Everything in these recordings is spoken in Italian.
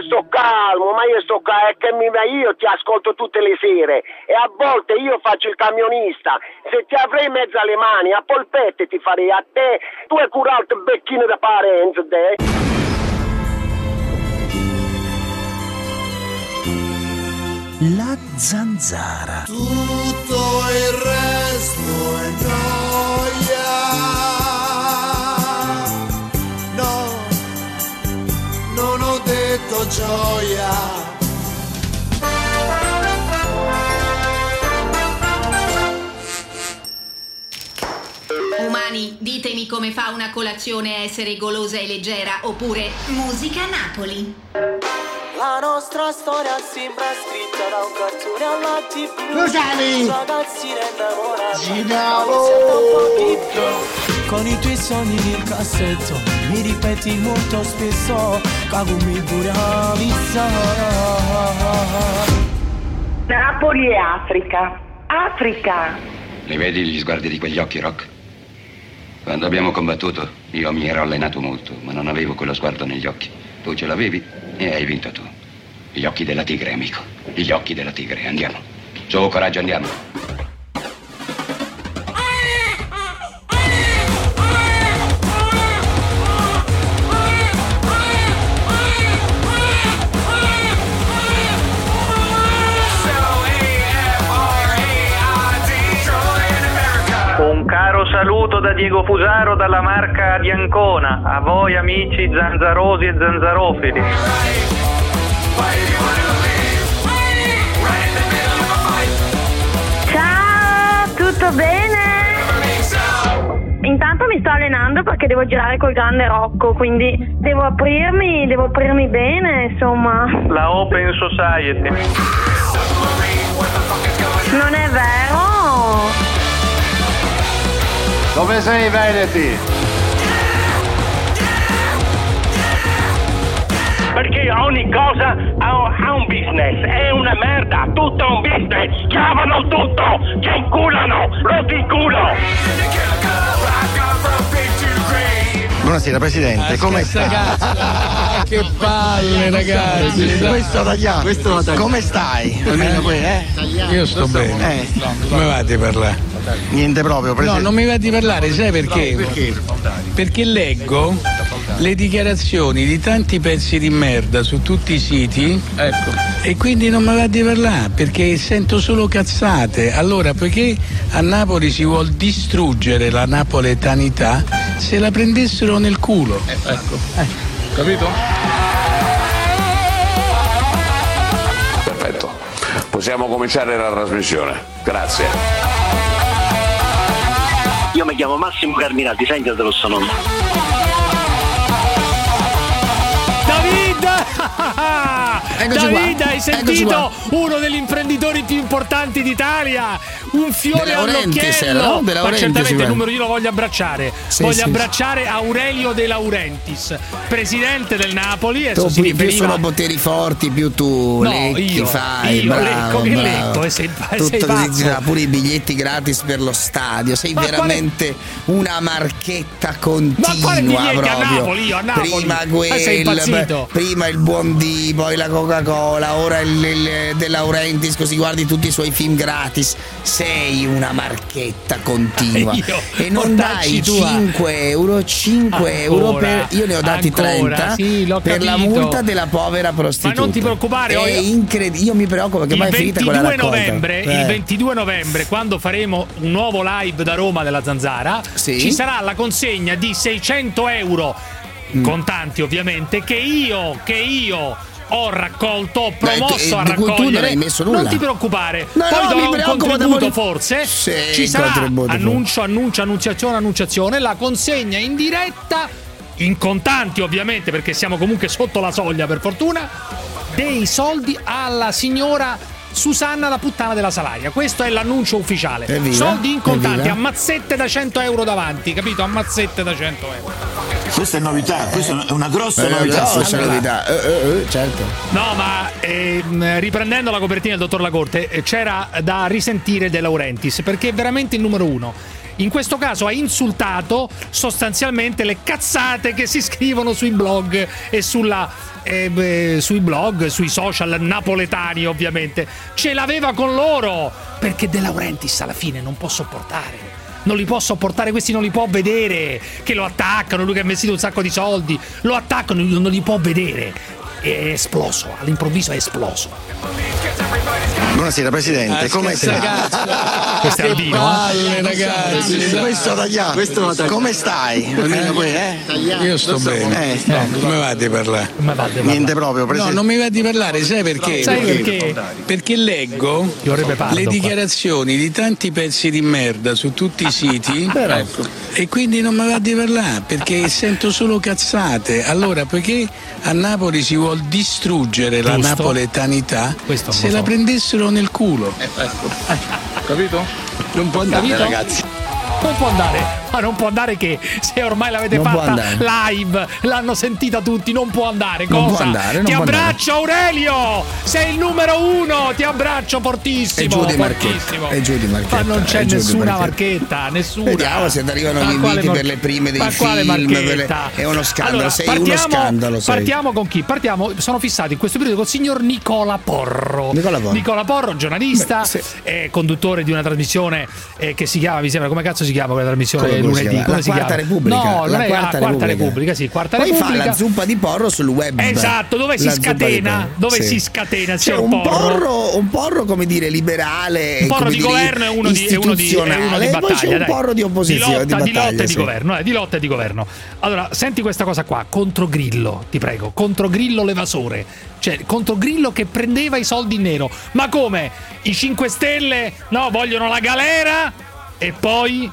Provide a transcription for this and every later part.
sto calmo, è che io ti ascolto tutte le sere e a volte io faccio il camionista. Se ti avrei in mezzo alle mani, a polpette ti farei a te. Tu hai curato il becchino da Parenzo, te. La zanzara. Tutto il resto è gioia. No, non ho detto gioia. Umani, ditemi come fa una colazione a essere golosa e leggera, oppure musica Napoli. La nostra storia sembra scritta da un cartone alla TV. Luciani! Ragazzine Ginalo! Con i tuoi sogni nel cassetto mi ripeti molto spesso mi pure a vista. Napoli è Africa. Africa! Li vedi gli sguardi di quegli occhi, Rock? Quando abbiamo combattuto, io mi ero allenato molto, ma non avevo quello sguardo negli occhi. Tu ce l'avevi e hai vinto tu. Gli occhi della tigre, amico. Gli occhi della tigre. Andiamo. Su, coraggio, andiamo. Un caro saluto da Diego Fusaro dalla marca di Ancona, a voi amici zanzarosi e zanzarofili. Ciao, tutto bene? Intanto mi sto allenando perché devo girare col grande Rocco, quindi devo aprirmi bene, insomma. La Open Society. Non è vero? Dove sei, Veneti? Perché ogni cosa ha un business, è una merda, tutto un business, chiamano tutto, ti inculano, lo ti inculo. Buonasera Presidente, come sta? Che palle, ragazzi! Questo tagliato. Come stai? Almeno Io sto bene. Come va di parlare? Niente proprio, Presidente. No, non mi va di parlare, sai perché? Perché leggo le dichiarazioni di tanti pezzi di merda su tutti i siti, ecco, e quindi non mi va di parlare perché sento solo cazzate. Allora, poiché a Napoli si vuol distruggere la napoletanità, se la prendessero nel culo. Ecco. Capito? Perfetto. Possiamo cominciare la trasmissione. Grazie. Io mi chiamo Massimo Carminati, sentitelo sto nome. David, hai sentito uno degli imprenditori più importanti d'Italia? Un fiore all'occhiello. Ma certamente il numero io lo voglio abbracciare. Voglio abbracciare Aurelio De Laurentiis, presidente del Napoli. Tu più sono poteri forti, più tu lecchi fai. Io bravo, lecco, che bravo. lecco, e sei pazzo. Pure i biglietti gratis per lo stadio. Sei veramente una marchetta continua. Ma quale biglietti proprio. A Napoli? Prima sei impazzito? prima il buon D, poi la Coca-Cola, ora il De Laurentiis, così guardi tutti i suoi film gratis. Sei una marchetta continua. E non dai 5 euro per. Io ne ho dati 30 per la multa della povera prostituta. Ma non ti preoccupare, è incredibile. Io mi preoccupo perché poi è finita con la raccolta. Il 22 novembre, quando faremo un nuovo live da Roma della Zanzara, ci sarà la consegna di 600 euro contanti, ovviamente, che io ho raccolto, ho promosso a raccogliere. Tu non hai messo nulla. Non ti preoccupare. Poi darò un contributo, forse. Ci sarà annunciazione, la consegna in diretta, in contanti ovviamente, perché siamo comunque sotto la soglia, per fortuna, dei soldi alla signora Susanna, la puttana della Salaria. Questo è l'annuncio ufficiale. Soldi in contanti, a mazzette da 100 euro davanti, capito? A mazzette da 100 euro. Questa è novità, questa è una grossa novità. Certo. No, ma riprendendo la copertina del dottor Lacorte, c'era da risentire De Laurentiis, perché è veramente il numero uno. In questo caso ha insultato sostanzialmente le cazzate che si scrivono sui blog e sui blog, sui social napoletani, ovviamente. Ce l'aveva con loro, perché De Laurentiis alla fine non può sopportare. Non li può sopportare, questi non li può vedere, che lo attaccano, lui che ha investito un sacco di soldi, lo attaccano, non li può vedere. È esploso, all'improvviso è esploso. Buonasera Presidente, come stai? Questo è Albino, ragazzi. Questo tagliato. Come stai? Io sto bene. No, come va di parlare? Niente proprio, Presidente. No, non mi va di parlare, sai perché? Perché leggo le dichiarazioni di tanti pezzi di merda su tutti i siti e quindi non mi va di parlare, perché sento solo cazzate. Allora, poiché a Napoli si vuol distruggere la napoletanità, se la prendessero nel culo. Capito? Non può andare, ragazzi. Non può andare. Ma non può andare che se ormai l'avete fatta live, l'hanno sentita tutti, non può andare. Cosa? Ti abbraccio Aurelio, sei il numero 1, ti abbraccio fortissimo. È giù di Marchetta. Ma non c'è nessuna Marchetta, nessuna. Vediamo se arrivano gli inviti per le prime dei film. È uno scandalo, allora, sei uno scandalo. Partiamo con chi? Sono fissati in questo periodo col signor Nicola Porro. Nicola Porro, giornalista, conduttore di una trasmissione che si chiama, mi sembra, come cazzo si chiama quella trasmissione? Lunedì, la Quarta Repubblica. No, non è la Quarta Repubblica, sì, Quarta Poi Repubblica. fa la zuppa di Porro sul web. Esatto, dove si scatena, c'è un porro, come dire, liberale, un porro di governo e uno di battaglia. Poi c'è un porro di opposizione, di lotta e di governo. Allora, senti questa cosa qua, contro Grillo, ti prego, contro Grillo l'evasore. Cioè, contro Grillo che prendeva i soldi in nero. Ma come? I 5 Stelle vogliono la galera e poi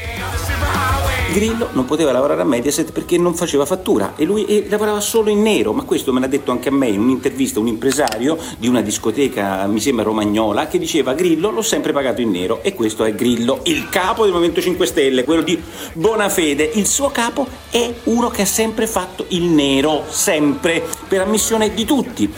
Grillo non poteva lavorare a Mediaset perché non faceva fattura e lui lavorava solo in nero, ma questo me l'ha detto anche a me in un'intervista un impresario di una discoteca, mi sembra romagnola, che diceva: Grillo l'ho sempre pagato in nero. E questo è Grillo, il capo del Movimento 5 Stelle, quello di Bonafede. Il suo capo è uno che ha sempre fatto il nero, sempre, per ammissione di tutti.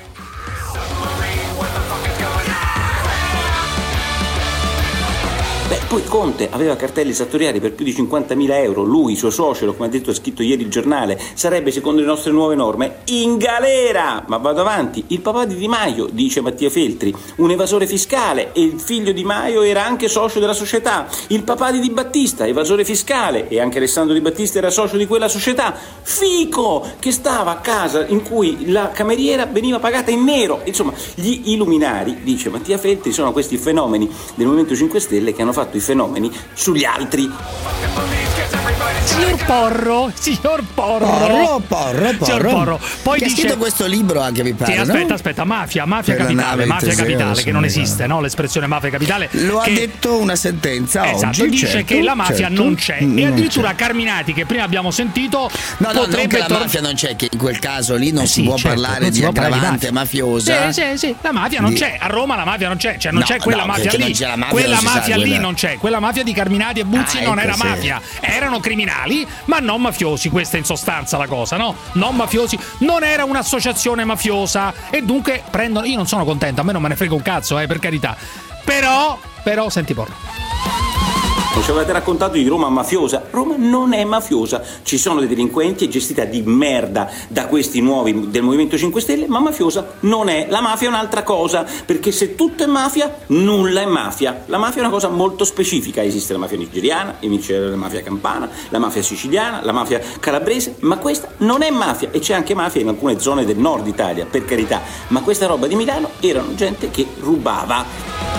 Poi Conte aveva cartelli esattoriali per più di 50.000 euro, lui, suo suocero, come ha detto, ha scritto ieri il giornale, sarebbe, secondo le nostre nuove norme, in galera. Ma vado avanti, il papà di Di Maio, dice Mattia Feltri, un evasore fiscale, e il figlio Di Maio era anche socio della società. Il papà di Di Battista, evasore fiscale, e anche Alessandro Di Battista era socio di quella società. Fico, che stava a casa in cui la cameriera veniva pagata in nero. Insomma, gli illuminari, dice Mattia Feltri, sono questi fenomeni del Movimento 5 Stelle che hanno fatto i fenomeni sugli altri. Signor Porro. Poi che ha scritto questo libro anche, mi pare. Sì, aspetta, mafia capitale, che non esiste, no? L'espressione mafia capitale. Lo ha detto una sentenza esatto, oggi. Dice che la mafia non c'è. E addirittura Carminati, che prima abbiamo sentito, non che la mafia non c'è, che in quel caso lì non si può parlare di aggravante mafiosa. Sì, la mafia non c'è. A Roma la mafia non c'è, cioè non c'è quella mafia lì. Quella mafia lì non c'è. Quella mafia di Carminati e Buzzi non era mafia, erano criminali, ma non mafiosi. Questa è in sostanza la cosa, no? Non mafiosi, non era un'associazione mafiosa e dunque prendono. Io non sono contento, a me non me ne frega un cazzo, per carità. Però senti Porro. Non ci avete raccontato di Roma mafiosa? Roma non è mafiosa, ci sono dei delinquenti, è gestita di merda da questi nuovi del Movimento 5 Stelle, ma mafiosa non è. La mafia è un'altra cosa, perché se tutto è mafia, nulla è mafia. La mafia è una cosa molto specifica, esiste la mafia nigeriana, la mafia campana, la mafia siciliana, la mafia calabrese, ma questa non è mafia, e c'è anche mafia in alcune zone del nord Italia, per carità, ma questa roba di Milano erano gente che rubava.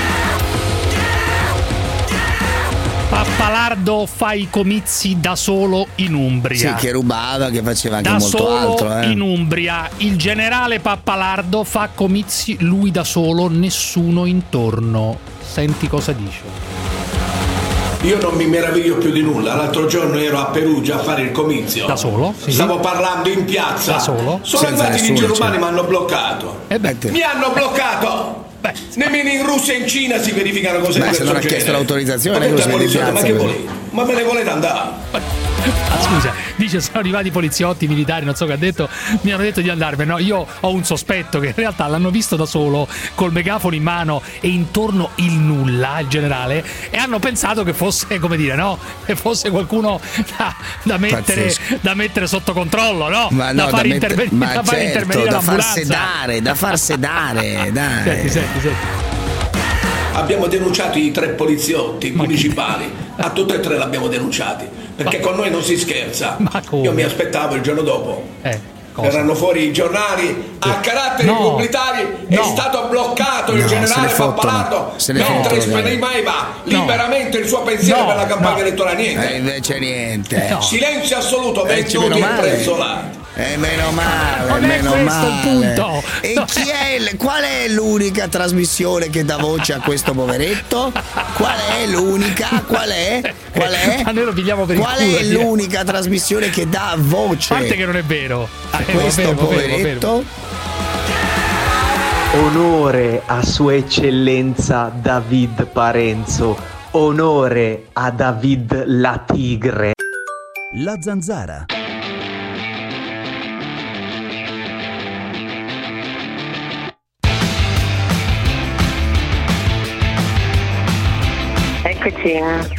Pappalardo fa i comizi da solo in Umbria. Sì, che rubava, che faceva anche da molto solo altro. In Umbria il generale Pappalardo fa comizi lui da solo, nessuno intorno. Senti cosa dice. Io non mi meraviglio più di nulla. L'altro giorno ero a Perugia a fare il comizio. Da solo? Sì. Stavo parlando in piazza. Da solo? Sono arrivati i vigili urbani, mi hanno bloccato. Mi hanno bloccato! Nemmeno in Russia e in Cina si verificano cose di questo genere. Se non ha chiesto l'autorizzazione, ma che volete? Ma me ne volete andare? Scusa, dice sono arrivati i poliziotti, militari, non so che ha detto, mi hanno detto di andarmene. No, io ho un sospetto che in realtà l'hanno visto da solo col megafono in mano e intorno il nulla, il generale, e hanno pensato che fosse, come dire, no? Che fosse qualcuno da mettere sotto controllo, no? Ma da no, far intervenire l'ambulanza. Da far sedare, dai. Senti. Abbiamo denunciato i 3 poliziotti municipali, a tutti e 3 l'abbiamo denunciati, perché con noi non si scherza. Io mi aspettavo il giorno dopo. Verranno fuori i giornali a caratteri pubblicitari. È stato bloccato il generale Pappalardo mentre esprimeva liberamente il suo pensiero per la campagna elettorale. Niente. Invece niente. Silenzio assoluto, 20 minuti e preso là. Meno male, non è questo il punto. E qual è l'unica trasmissione che dà voce a questo poveretto? Qual è l'unica? Qual è? Ma noi lo pigliamo per il culo. Qual è l'unica trasmissione che dà voce? A parte che non è vero. A questo poveretto? Onore a Sua Eccellenza David Parenzo. Onore a David la Tigre. La Zanzara. Eccoci.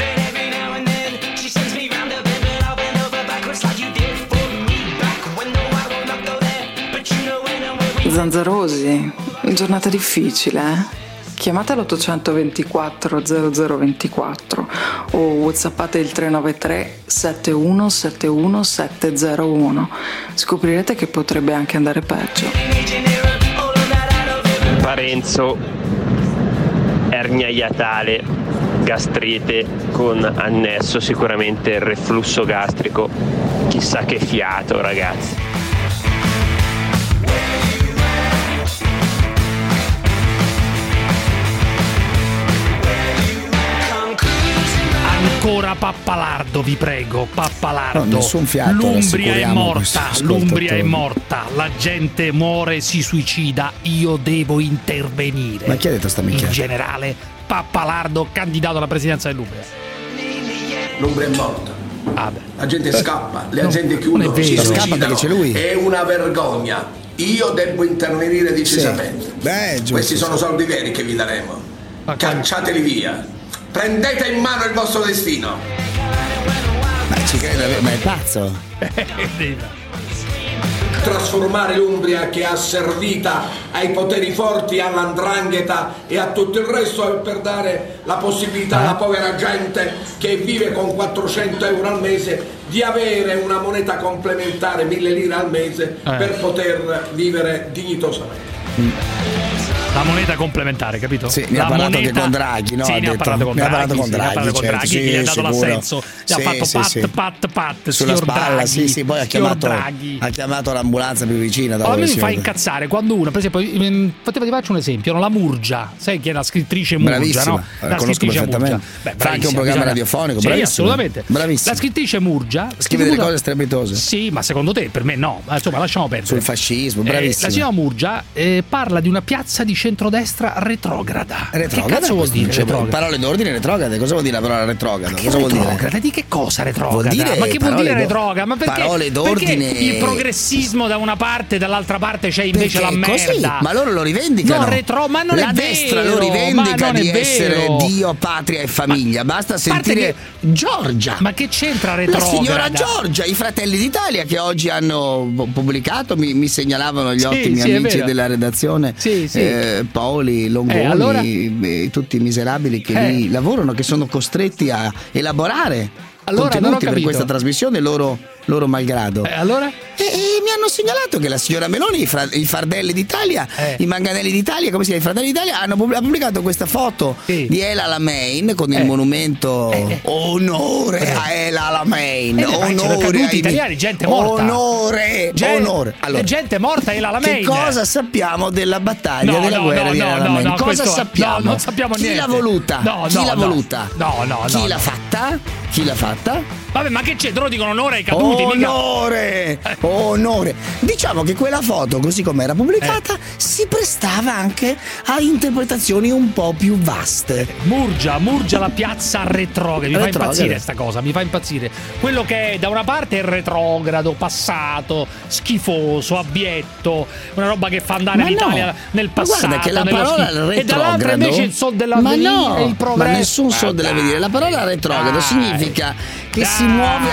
Zanzarosi, giornata difficile, eh? Chiamate l'824 0024 o whatsappate il 393 7171 701. Scoprirete che potrebbe anche andare peggio. Parenzo, ernia iatale, gastrite con annesso sicuramente il reflusso gastrico. Chissà che fiato, ragazzi. Ancora Pappalardo, vi prego, Pappalardo. No, nessun fiato. L'Umbria è morta, la gente muore, si suicida, io devo intervenire. Ma chi ha detto sta minchia? Il generale Pappalardo, candidato alla presidenza dell'Umbria. L'Umbria è morta. La gente scappa, le aziende chiudono, si suicidano. C'è lui. È una vergogna. Io devo intervenire decisamente. Questi sono soldi veri che vi daremo. Cacciateli via. Prendete in mano il vostro destino. Ma ci crede, ma è pazzo. Trasformare l'Umbria, che ha servita ai poteri forti, all''ndrangheta e a tutto il resto, per dare la possibilità alla povera gente che vive con 400 euro al mese di avere una moneta complementare, 1000 lire al mese, per poter vivere dignitosamente. La moneta complementare, capito? Sì, ne ha parlato anche con Draghi, no? Sì, ne ha parlato con Draghi, che gli ha dato l'assenso, gli ha fatto pat sulla spalla, sì, poi ha chiamato l'ambulanza più vicina. A me mi fa incazzare quando una, per esempio, ti faccio un esempio, la Murgia, sai chi è la scrittrice Murgia, bravissima, no? La conosco perfettamente. Fa anche un programma radiofonico, bravissima. Sì, assolutamente. Bravissima. La scrittrice Murgia scrive delle cose strepitose. Sì, ma secondo te, per me no, insomma, lasciamo perdere. Sul fascismo, bravissima. La signora Murgia parla di una piazza di centrodestra retrograda. Che cazzo vuol dire retrograda? Parole d'ordine retrograde. Cosa vuol dire la parola retrograda? Cosa vuol dire? Di che cosa retrograda? Ma che vuol dire retrograda? Ma perché? Parole d'ordine. Perché il progressismo da una parte e dall'altra parte c'è invece la merda? Così? Ma loro lo rivendicano. Ma non la è destra vero, lo rivendica di essere vero. Dio, patria e famiglia. Basta sentire Giorgia. Ma che c'entra retrograda? La signora Giorgia, i Fratelli d'Italia che oggi hanno pubblicato, mi segnalavano gli ottimi amici della redazione, Paoli, Longoni, tutti i miserabili che lì lavorano, che sono costretti a elaborare contenuti per questa trasmissione loro malgrado. Allora? E mi hanno segnalato che la signora Meloni, i Fardelli d'Italia, i Manganelli d'Italia, come si chiama, i Fratelli d'Italia, ha pubblicato questa foto di El Alamein con il monumento onore a El Alamein, onore ai italiani, gente morta, onore. Allora, gente morta a El Alamein. Che cosa sappiamo della battaglia della guerra di El Alamein? Cosa sappiamo? Non sappiamo niente. Chi l'ha voluta? Chi l'ha voluta? Chi l'ha fatta? Vabbè, ma che c'è? Te lo dicono onore ai caduti, onore! onore. Diciamo che quella foto, così come era pubblicata, si prestava anche a interpretazioni un po' più vaste. Murgia la piazza retrograda. Mi fa impazzire sta cosa, mi fa impazzire. Quello che è da una parte è retrogrado, passato, schifoso, abietto, una roba che fa andare l'Italia nel passato. Guarda che la parola retrogrado, e dall'altra invece il sol dell'avvenire, il progresso. Ma nessun sol dell'avvenire. La parola retrogrado significa che si muove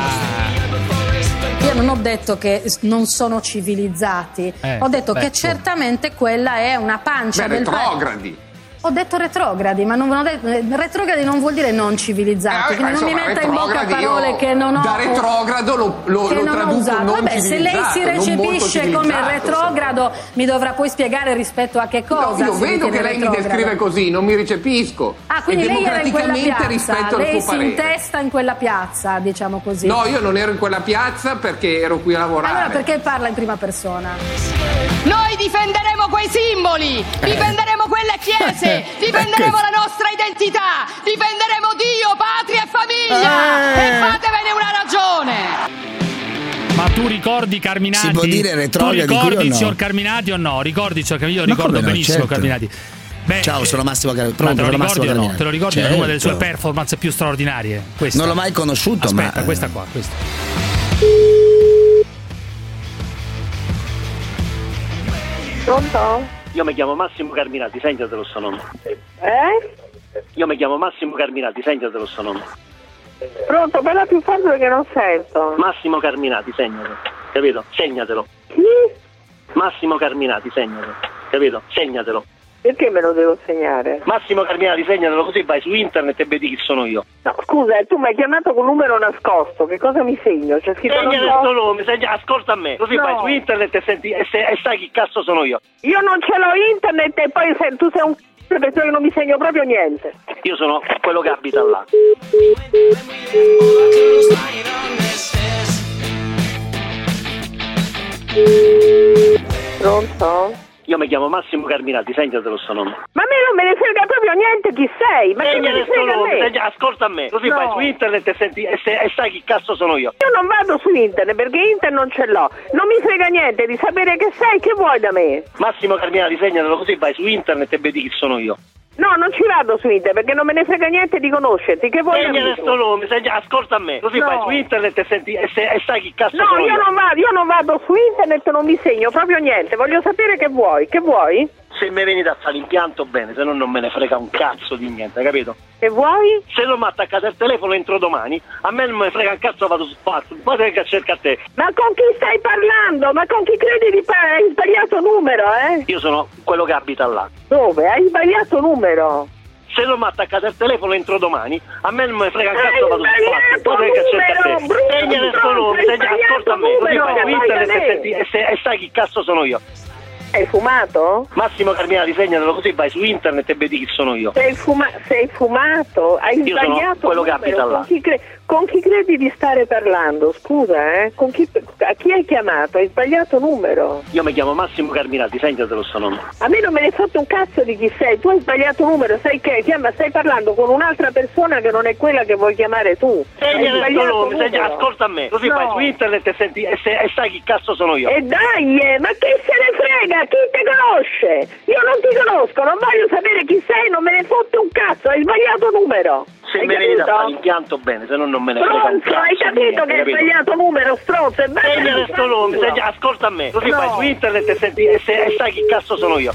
Io non ho detto che non sono civilizzati, ho detto che certamente quella è una pancia del retrogradi. Ho detto retrogradi, ma non ho detto, retrogradi non vuol dire non civilizzati, quindi non mi metta in bocca parole che non ho. Da retrogrado lo traduco non Vabbè, se lei si recepisce come retrogrado, mi dovrà poi spiegare rispetto a che cosa. Io vedo che lei mi descrive così, non mi recepisco. Ah, quindi lei era in quella piazza, rispetto al lei suo si parere. intesta in quella piazza, diciamo così. No, io non ero in quella piazza perché ero qui a lavorare. Allora perché parla in prima persona? Noi difenderemo quei simboli, difenderemo quelle chiese, difenderemo la nostra identità, difenderemo Dio, patria e famiglia e fatevene una ragione. Ma tu ricordi Carminati? Si può dire retrogradi? Tu ricordi il no? signor Carminati o no? Ricordi signor Carminati? Io ricordo benissimo certo. Carminati. Beh, ciao, sono Massimo Carminati. Te lo ricordi o no? Te lo ricordi? Certo. È una delle sue performance più straordinarie. Questa. Non l'ho mai conosciuto. Aspetta, questa qua, questa. Pronto? Io mi chiamo Massimo Carminati, segnatelo sto nome. Io mi chiamo Massimo Carminati, segnatelo sto nome. Pronto, parla più forte perché non sento. Massimo Carminati, segnatelo. Capito? Segnatelo. Chi? Massimo Carminati, segnatelo. Capito? Segnatelo. Perché me lo devo segnare? Massimo Carminati, segnatelo, così vai su internet e vedi chi sono io. No, scusa, tu mi hai chiamato con un numero nascosto, che cosa mi segno? C'è scritto Segnalo sto nome, ascolta a me, così vai su internet e senti e sai chi cazzo sono io. Io non ce l'ho internet e poi tu sei un perché io non mi segno proprio niente. Io sono quello che abita là. Pronto? Io mi chiamo Massimo Carminati, segnatelo sto nome. Ma a me non me ne frega proprio niente chi sei, ma che me ne frega a me? Ascolta a me, così vai su internet e senti e sai chi cazzo sono io. Io non vado su internet perché internet non ce l'ho. Non mi frega niente di sapere che sei, che vuoi da me? Massimo Carminati, segnatelo, così vai su internet e vedi chi sono io. No, non ci vado su internet perché non me ne frega niente di conoscerti. Che vuoi? Segnalo sto nome, ascolta a me, così vai su internet e senti e sai chi cazzo sono io. No, io non vado su internet, non mi segno proprio niente. Voglio sapere che vuoi. Che vuoi? Se mi venite a fare l'impianto bene, se no non me ne frega un cazzo di niente, capito? E vuoi? Se non mi attaccate il telefono entro domani, a me non me ne frega un cazzo, vado su spazio, poi che cerca a te. Ma con chi stai parlando? Ma con chi credi di hai sbagliato numero, Io sono quello che abita là. Dove? Hai sbagliato numero. Se non mi attaccate il telefono entro domani, a me non me ne frega un cazzo, vado su spazio, poi che cerca a te. Segnalo sto nome, ascolta a me, così vai su internet e senti e sai chi cazzo sono io. Hai fumato? Massimo Carminati, segnatelo, così vai su internet e vedi chi sono io. Sei fumato? Hai io sbagliato sono quello che abita là. Con chi credi di stare parlando? Scusa, a chi hai chiamato? Hai sbagliato numero. Io mi chiamo Massimo Carminati, segnatelo sto nome. A me non me ne fotte un cazzo di chi sei. Tu hai sbagliato numero, sai che? Stai parlando con un'altra persona che non è quella che vuoi chiamare tu. Segnalo sto nome, ascolta a me, così vai su internet e senti e sai chi cazzo sono io. E dai, ma chi se ne frega? Chi ti conosce? Io non ti conosco, non voglio sapere chi sei, non me ne fotte un cazzo, hai sbagliato numero. Se mi venite a fare l'impianto bene, se no non me ne frega un cazzo. Hai capito che hai sbagliato numero, stronzo? Segnalo sto nome, ascolta a me, così vai su internet e senti e sai chi cazzo sono io.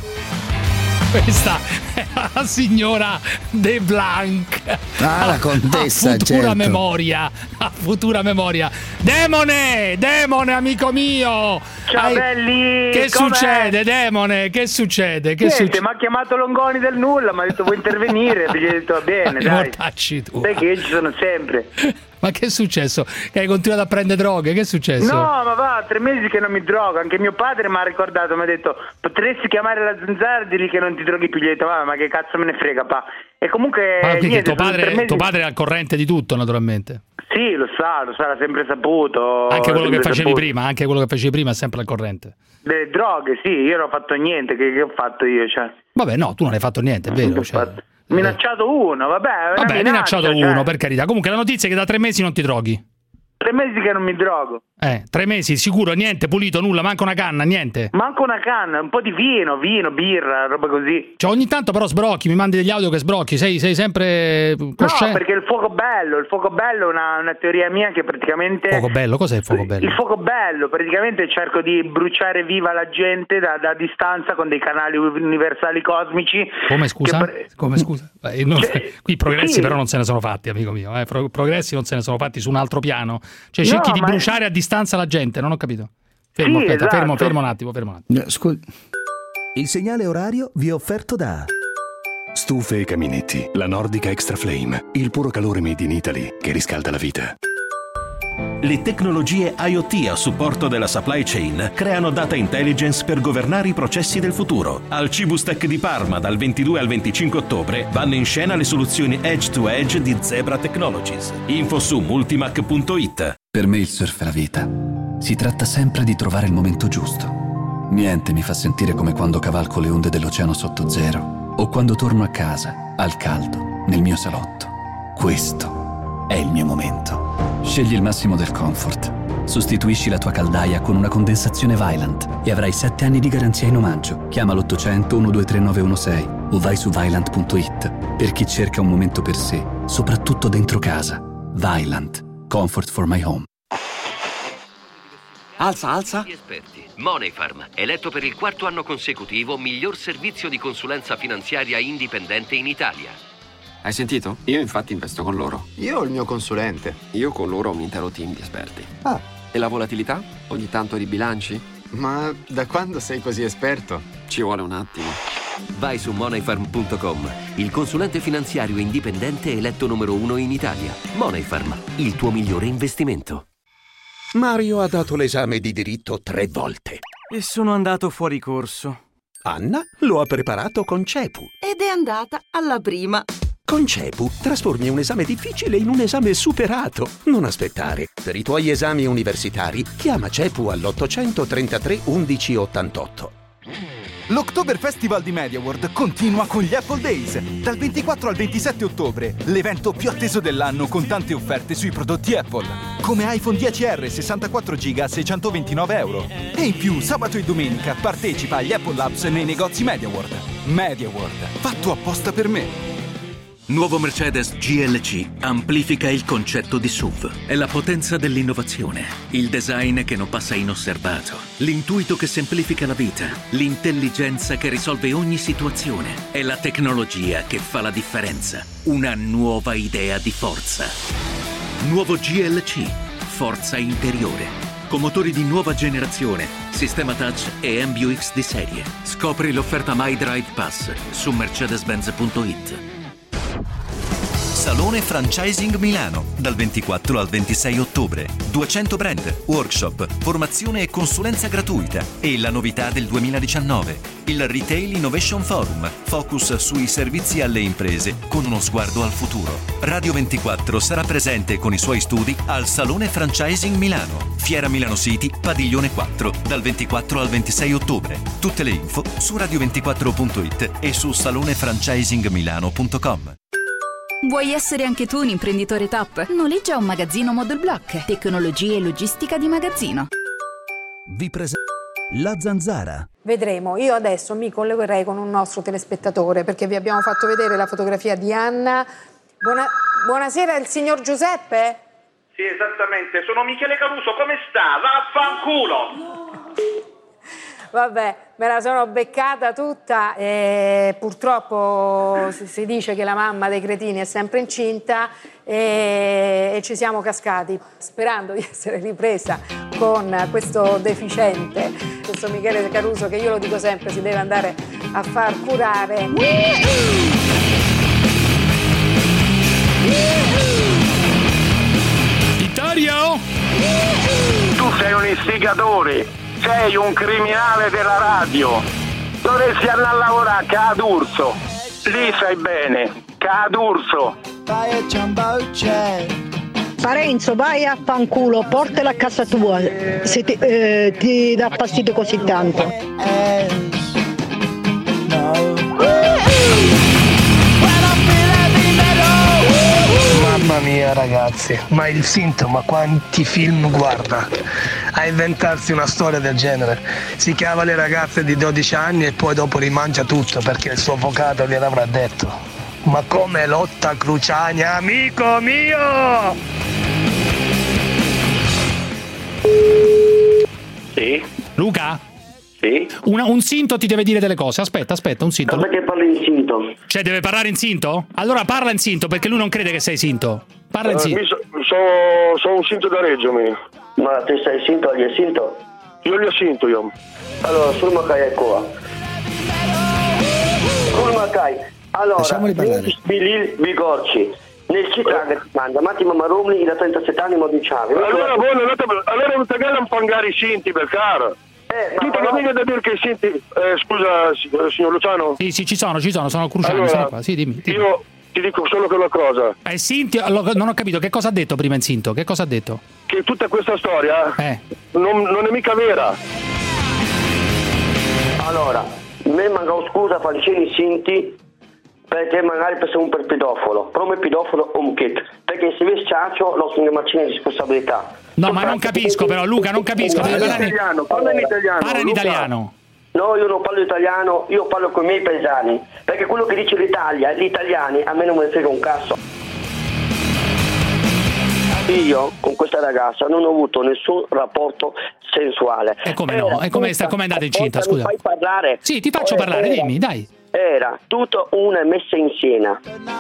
Questa è la signora De Blanc. La contessa, a futura certo. memoria, a futura memoria. Demone, amico mio. Ciao belli. Che succede, Demone? Che succede? Niente, mi ha chiamato Longoni del nulla, mi ha detto vuoi intervenire? Gli ho detto va bene, dai. Mortacci tu. Sai che io ci sono sempre. Ma che è successo? Che hai continuato a prendere droghe? Che è successo? No, ma va, 3 mesi che non mi drogo. Anche mio padre mi ha ricordato, mi ha detto potresti chiamare la Zanzara e dirgli che non ti droghi più. Gli ho detto ma che cazzo me ne frega, pa. E comunque niente, tuo padre è al corrente di tutto, naturalmente. Sì, lo sa, l'ha sempre saputo. Anche quello che facevi prima è sempre al corrente. Delle droghe, sì, io non ho fatto niente. Che ho fatto io, cioè? Vabbè, no, tu non hai fatto niente, è vero. Minacciato uno, vabbè, minacciato uno, per carità. Comunque la notizia è che da 3 mesi non ti droghi. 3 mesi che non mi drogo. 3 mesi, sicuro, niente, pulito, nulla, manca una canna, niente. Manco una canna, un po' di vino, birra, roba così. Cioè ogni tanto però sbrocchi, mi mandi degli audio che sbrocchi, sei sempre cosciente? No, perché il fuoco bello è una teoria mia che praticamente... Fuoco bello? Cos'è il fuoco bello? Il fuoco bello, praticamente cerco di bruciare viva la gente da distanza con dei canali universali cosmici. Come scusa? Come scusa? Qui i progressi però non se ne sono fatti, amico mio, progressi non se ne sono fatti su un altro piano. Cioè cerchi di bruciare a distanza la gente, non ho capito. Fermo un attimo. Scusa. Il segnale orario vi è offerto da Stufe e caminetti, la Nordica Extra Flame, il puro calore made in Italy che riscalda la vita. Le tecnologie IoT a supporto della supply chain creano data intelligence per governare i processi del futuro. Al Cibustec di Parma dal 22 al 25 ottobre vanno in scena le soluzioni Edge to Edge di Zebra Technologies. Info su multimac.it. Per me il surf è la vita. Si tratta sempre di trovare il momento giusto. Niente mi fa sentire come quando cavalco le onde dell'oceano sotto zero o quando torno a casa, al caldo, nel mio salotto. Questo è il mio momento. Scegli il massimo del comfort. Sostituisci la tua caldaia con una condensazione Vaillant e avrai 7 anni di garanzia in omaggio. Chiama l'800 123 916 o vai su Vaillant.it per chi cerca un momento per sé, soprattutto dentro casa. Vaillant. Comfort for my home. Alza. Esperti. Moneyfarm, eletto per il 4º anno consecutivo miglior servizio di consulenza finanziaria indipendente in Italia. Hai sentito? Io infatti investo con loro. Io ho il mio consulente. Io con loro ho un intero team di esperti. Ah. E la volatilità? Ogni tanto ribilanci? Ma da quando sei così esperto? Ci vuole un attimo. Vai su moneyfarm.com, il consulente finanziario indipendente eletto numero 1 in Italia. Moneyfarm, il tuo migliore investimento. Mario ha dato l'esame di diritto 3 volte. E sono andato fuori corso. Anna lo ha preparato con Cepu. Ed è andata alla prima. Con Cepu trasformi un esame difficile in un esame superato. Non aspettare. Per i tuoi esami universitari chiama Cepu all'833 11 88. L'October Festival di MediaWorld continua con gli Apple Days. Dal 24 al 27 ottobre, l'evento più atteso dell'anno con tante offerte sui prodotti Apple. Come iPhone 10R 64 GB a €629. E in più, sabato e domenica, partecipa agli Apple Labs nei negozi MediaWorld. MediaWorld, fatto apposta per me. Nuovo Mercedes GLC amplifica il concetto di SUV. È la potenza dell'innovazione, il design che non passa inosservato, l'intuito che semplifica la vita, l'intelligenza che risolve ogni situazione. È la tecnologia che fa la differenza. Una nuova idea di forza. Nuovo GLC, forza interiore. Con motori di nuova generazione, sistema touch e MBUX di serie. Scopri l'offerta My Drive Pass su mercedes-benz.it. Salone Franchising Milano, dal 24 al 26 ottobre. 200 brand, workshop, formazione e consulenza gratuita. E la novità del 2019, il Retail Innovation Forum, focus sui servizi alle imprese con uno sguardo al futuro. Radio 24 sarà presente con i suoi studi al Salone Franchising Milano, Fiera Milano City, Padiglione 4, dal 24 al 26 ottobre. Tutte le info su radio24.it e su salonefranchisingmilano.com. Vuoi essere anche tu un imprenditore top? Noleggia un magazzino Model Block. Tecnologia e logistica di magazzino. Vi presento La Zanzara. Vedremo. Io adesso mi collegherei con un nostro telespettatore perché vi abbiamo fatto vedere la fotografia di Anna. Buonasera, il signor Giuseppe? Sì, esattamente. Sono Michele Caruso. Come sta? Vaffanculo! Vabbè, me la sono beccata tutta e purtroppo si dice che la mamma dei cretini è sempre incinta e ci siamo cascati sperando di essere ripresa con questo deficiente, questo Michele Caruso che io lo dico sempre si deve andare a far curare. Vittorio! Tu sei un istigatore! Sei un criminale della radio. Dovresti andare a lavorare a D'Urso. Lì sai bene. D'Urso. Parenzo, vai a fanculo, portala a casa tua se ti dà fastidio così tanto. Mamma mia ragazzi, ma il sintomo quanti film guarda a inventarsi una storia del genere? Si chiama le ragazze di 12 anni e poi dopo rimangia tutto perché il suo avvocato gliel'avrà detto. Ma come lotta Cruciani, amico mio! Sì. Luca? Sì. Un sinto ti deve dire delle cose. Aspetta, un sinto. Ma perché parli in sinto? Cioè, deve parlare in sinto? Allora parla in sinto, perché lui non crede che sei sinto. Parla in sinto. Sono un sinto da Reggio, mio. Ma te sei sinto o gli è sinto? Io gli ho sinto, io. Allora, sul Macai è qua. Sul Macai. Allora, Bilil Bigorci. Nel città che ti manda, Mattimo Maromli da 37 anni modiciavi. Allora non ti a fangare i sinti per caro. Tu te mica da dire che i sinti. Scusa, signor Luciano? Sì, ci sono Cruciani, allora, sono qua. Sì, dimmi. Io ti dico solo che una cosa. Sinti, non ho capito che cosa ha detto prima in sinto. Che cosa ha detto? Che tutta questa storia non è mica vera. Allora, me manca scusa Falcini Sinti. Perché magari per un pedofilo, però il pedofilo un kit, perché se vedi ciaccio lo sono le macchine di responsabilità. No, ma non capisco però, Luca, non capisco. Parla in italiano. Parla in italiano. No, io non parlo italiano, io parlo con i miei paesani, perché quello che dice l'Italia, gli italiani, a me non me ne frega un cazzo. Io con questa ragazza non ho avuto nessun rapporto sensuale. E come no? E come è andata incinta, scusa? Mi fai parlare? Sì, ti faccio parlare, dimmi, dai. Era tutta una messa in scena.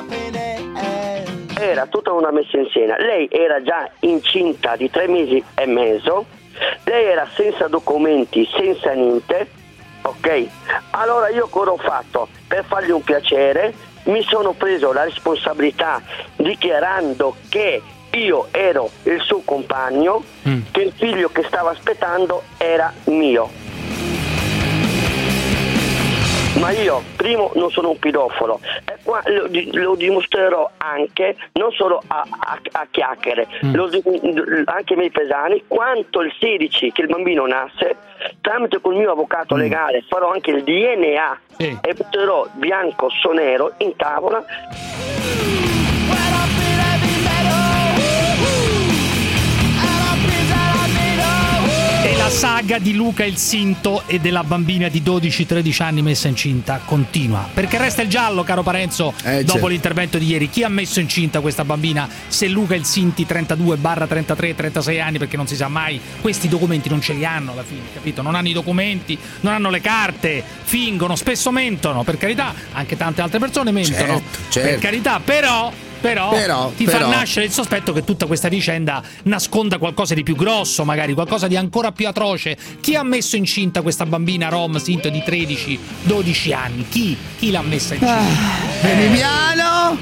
Lei era già incinta di 3 mesi e mezzo. Lei era senza documenti, senza niente. Ok? Allora io cosa ho fatto? Per fargli un piacere mi sono preso la responsabilità dichiarando che io ero il suo compagno, che il figlio che stava aspettando era mio. Ma io, primo, non sono un pedofilo e qua lo dimostrerò anche, non solo a chiacchiere, anche ai miei pesani, quanto il 16 che il bambino nasce, tramite col mio avvocato legale farò anche il DNA e metterò bianco su nero in tavola. E la saga di Luca il Sinto e della bambina di 12-13 anni messa incinta continua. Perché resta il giallo, caro Parenzo, dopo l'intervento di ieri. Chi ha messo incinta questa bambina se Luca il Sinti 32/33-36 anni? Perché non si sa mai. Questi documenti non ce li hanno alla fine, capito? Non hanno i documenti, non hanno le carte, fingono, spesso mentono, per carità. Anche tante altre persone mentono, per carità, però fa nascere il sospetto che tutta questa vicenda nasconda qualcosa di più grosso, magari qualcosa di ancora più atroce. Chi ha messo incinta questa bambina rom Sinto di 13-12 anni? Chi l'ha messa incinta? Piano!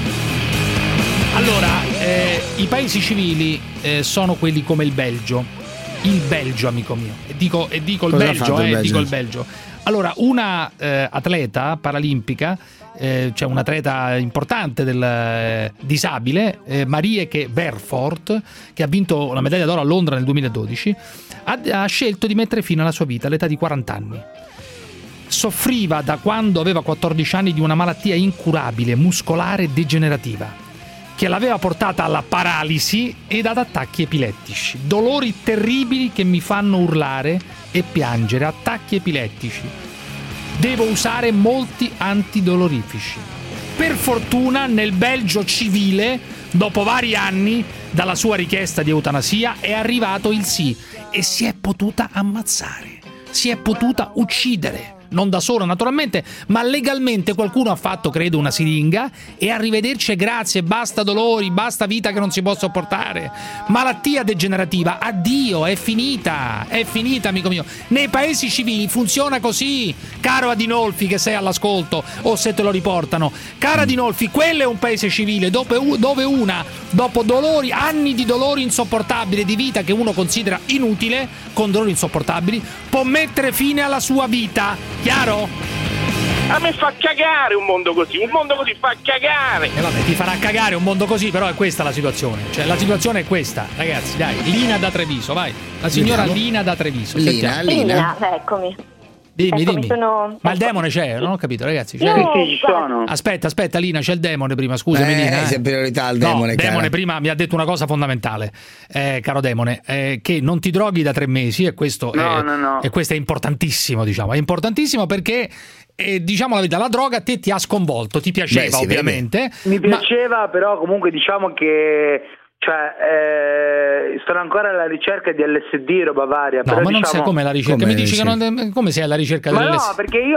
Allora, i paesi civili sono quelli come il Belgio, amico mio, e dico il Belgio, dico il Belgio. Allora, una atleta paralimpica, c'è un atleta importante del disabile, Marieke Verfort, che ha vinto la medaglia d'oro a Londra nel 2012, ha scelto di mettere fine alla sua vita all'età di 40 anni. Soffriva da quando aveva 14 anni di una malattia incurabile, muscolare degenerativa, che l'aveva portata alla paralisi ed ad attacchi epilettici. Dolori terribili che mi fanno urlare e piangere, attacchi epilettici. Devo usare molti antidolorifici. Per fortuna nel Belgio civile, dopo vari anni dalla sua richiesta di eutanasia, è arrivato il sì e si è potuta ammazzare, si è potuta uccidere. Non da sola naturalmente, ma legalmente qualcuno ha fatto, credo, una siringa e arrivederci e grazie, basta dolori, basta vita che non si può sopportare. Malattia degenerativa, addio, è finita, amico mio. Nei paesi civili funziona così, caro Adinolfi che sei all'ascolto o se te lo riportano. Cara Adinolfi, quello è un paese civile dove una, dopo dolori, anni di dolori insopportabili, di vita che uno considera inutile, con dolori insopportabili, può mettere fine alla sua vita. Chiaro? A me fa cagare un mondo così fa cagare. E vabbè, ti farà cagare un mondo così, però è questa la situazione. Cioè, la situazione è questa, ragazzi, dai. Lina da Treviso, vai. La signora Lina da Treviso. Lina, eccomi. Dimmi. Ma il ecco. demone c'è? Non ho capito, ragazzi. C'è? Sì, ci sono. Aspetta, Lina, c'è il demone prima. Scusami, Lina. C'è priorità al demone. No, demone prima mi ha detto una cosa fondamentale, caro demone, che non ti droghi da 3 mesi, e questo No. E questo è importantissimo, diciamo. È importantissimo perché, diciamo la verità, la droga a te ti ha sconvolto, ti piaceva ovviamente. Mi piaceva, però comunque diciamo che sono ancora alla ricerca di LSD, roba varia. No, però ma non sai com'è la ricerca. Come Mi dici che come sei alla ricerca dell'LSD? No, perché io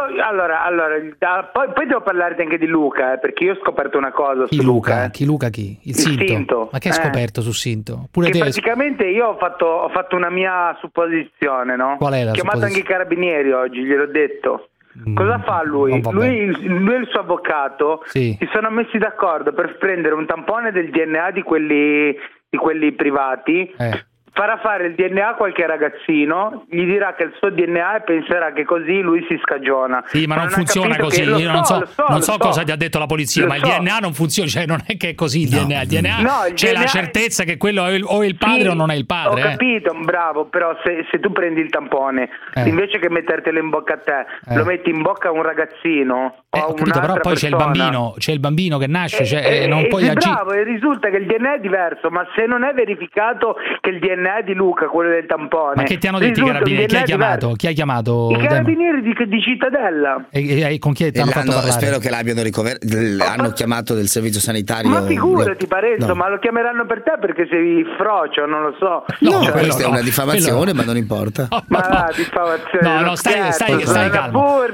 poi devo parlarti anche di Luca, perché io ho scoperto una cosa su Luca. Chi Luca? Il Sinto. Ma che hai scoperto su Sinto? Pure che te. praticamente io ho fatto una mia supposizione, no? Qual è la Ho chiamato anche i carabinieri oggi, gliel'ho detto. Cosa fa lui? Lui e il suo avvocato si sono messi d'accordo per prendere un tampone del DNA di quelli privati, farà fare il DNA a qualche ragazzino, gli dirà che il suo DNA e penserà che così lui si scagiona. Sì, ma non funziona così. Io non so cosa ti ha detto la polizia, ma il DNA non funziona, cioè non è che è così il DNA. Il DNA c'è la certezza che quello o è il padre o non è il padre. Ho capito, bravo, però se tu prendi il tampone, invece che mettertelo in bocca a te, lo metti in bocca a un ragazzino o a un'altra però poi persona. c'è il bambino che nasce, non puoi agire. Bravo, e risulta che il DNA è diverso, ma se non è verificato che il DNA è di Luca, quello del tampone. Ma che ti hanno detto i carabinieri? Chi hai chiamato? I carabinieri di Cittadella. E con chi ti hanno fatto parlare? Spero che l'abbiano hanno chiamato del servizio sanitario. Ma figurati, Parenzo, ma lo chiameranno per te perché sei frocio, non lo so. No, questa è una diffamazione, ma non importa. Ma la diffamazione. No, stai calmo.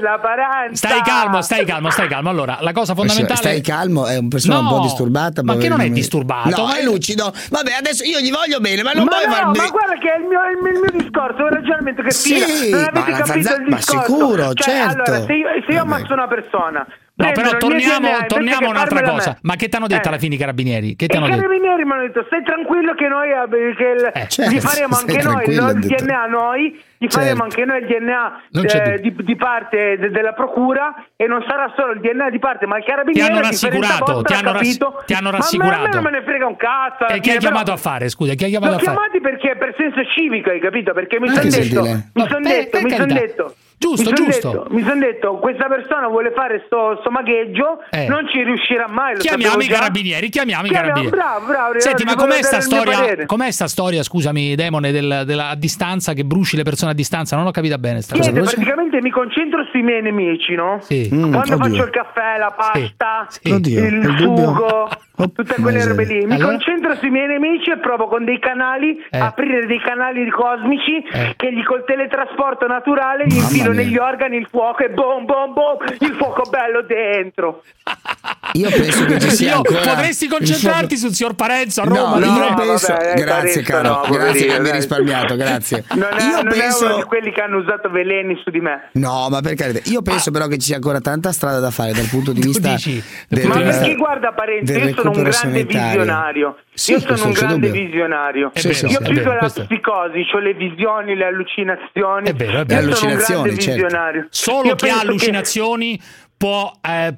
Stai calmo. Allora, la cosa fondamentale. Stai calmo, è una persona un po' disturbata. Ma che non è disturbato? No, è lucido. Vabbè, adesso io gli voglio bene, ma non vuoi farmi. Ma guarda che è il mio discorso, è un ragionamento che fila. Non avete capito il discorso. Ma sicuro, certo. Allora, se io ammazzo una persona. No, però torniamo a un'altra cosa. Ma che ti hanno detto alla fine i carabinieri? Che I carabinieri mi hanno detto: stai tranquillo che noi gli faremo anche noi il DNA gli faremo anche noi il DNA di parte della procura, e non sarà solo il DNA di parte, ma il carabiniere ti hanno rassicurato, ti hanno rassicurato. Ma a me non me ne frega un cazzo. E chi hai chiamato a fare? Scusa, chi hai chiamato a fare? L'ho chiamati perché per senso civico, hai capito? Perché mi sono detto Giusto. Mi sono detto, questa persona vuole fare sto magheggio, non ci riuscirà mai. Chiamiamo i carabinieri. Bravo. Senti, ma com'è sta storia, scusami, demone, della distanza, che bruci le persone a distanza? Non ho capito bene sta cosa. Praticamente mi concentro sui miei nemici, no? Sì. Quando faccio il caffè, la pasta, il sugo, tutte quelle robe lì. Mi concentro sui miei nemici e provo con dei canali, aprire dei canali cosmici che col teletrasporto naturale gli infilo negli organi il fuoco e boom, il fuoco bello dentro. Io penso che ci sia ancora. Potresti concentrarti sul signor Parenzo a Roma. Io penso. Grazie, caro. Grazie che mi hai risparmiato. Grazie. Non penso... è uno di quelli che hanno usato veleni su di me. No, ma per carità. Io penso però che ci sia ancora tanta strada da fare dal punto di vista. Ma perché guarda, Parenzo, io sono un grande visionario. Io sono un grande visionario. Io più che la psicosi, ho le visioni, le allucinazioni. È vero. Le allucinazioni, visionario. Solo chi ha allucinazioni può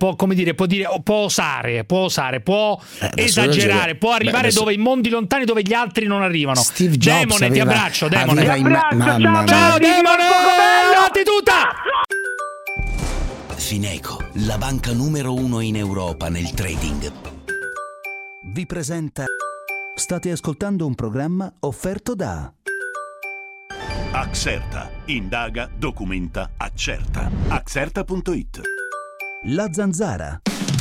osare, può esagerare, può arrivare in mondi lontani dove gli altri non arrivano. Steve Jobs Demone, ti abbraccio, Demone. Ciao, Demone, avanti tutta! Fineco, la banca numero 1 in Europa nel trading, vi presenta. State ascoltando un programma offerto da Axerta. Indaga, documenta, accerta. Axerta.it. La Zanzara.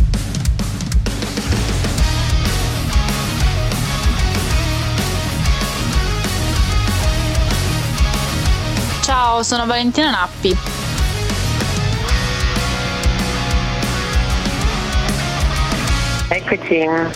Ciao, sono Valentina Nappi. Eccoci.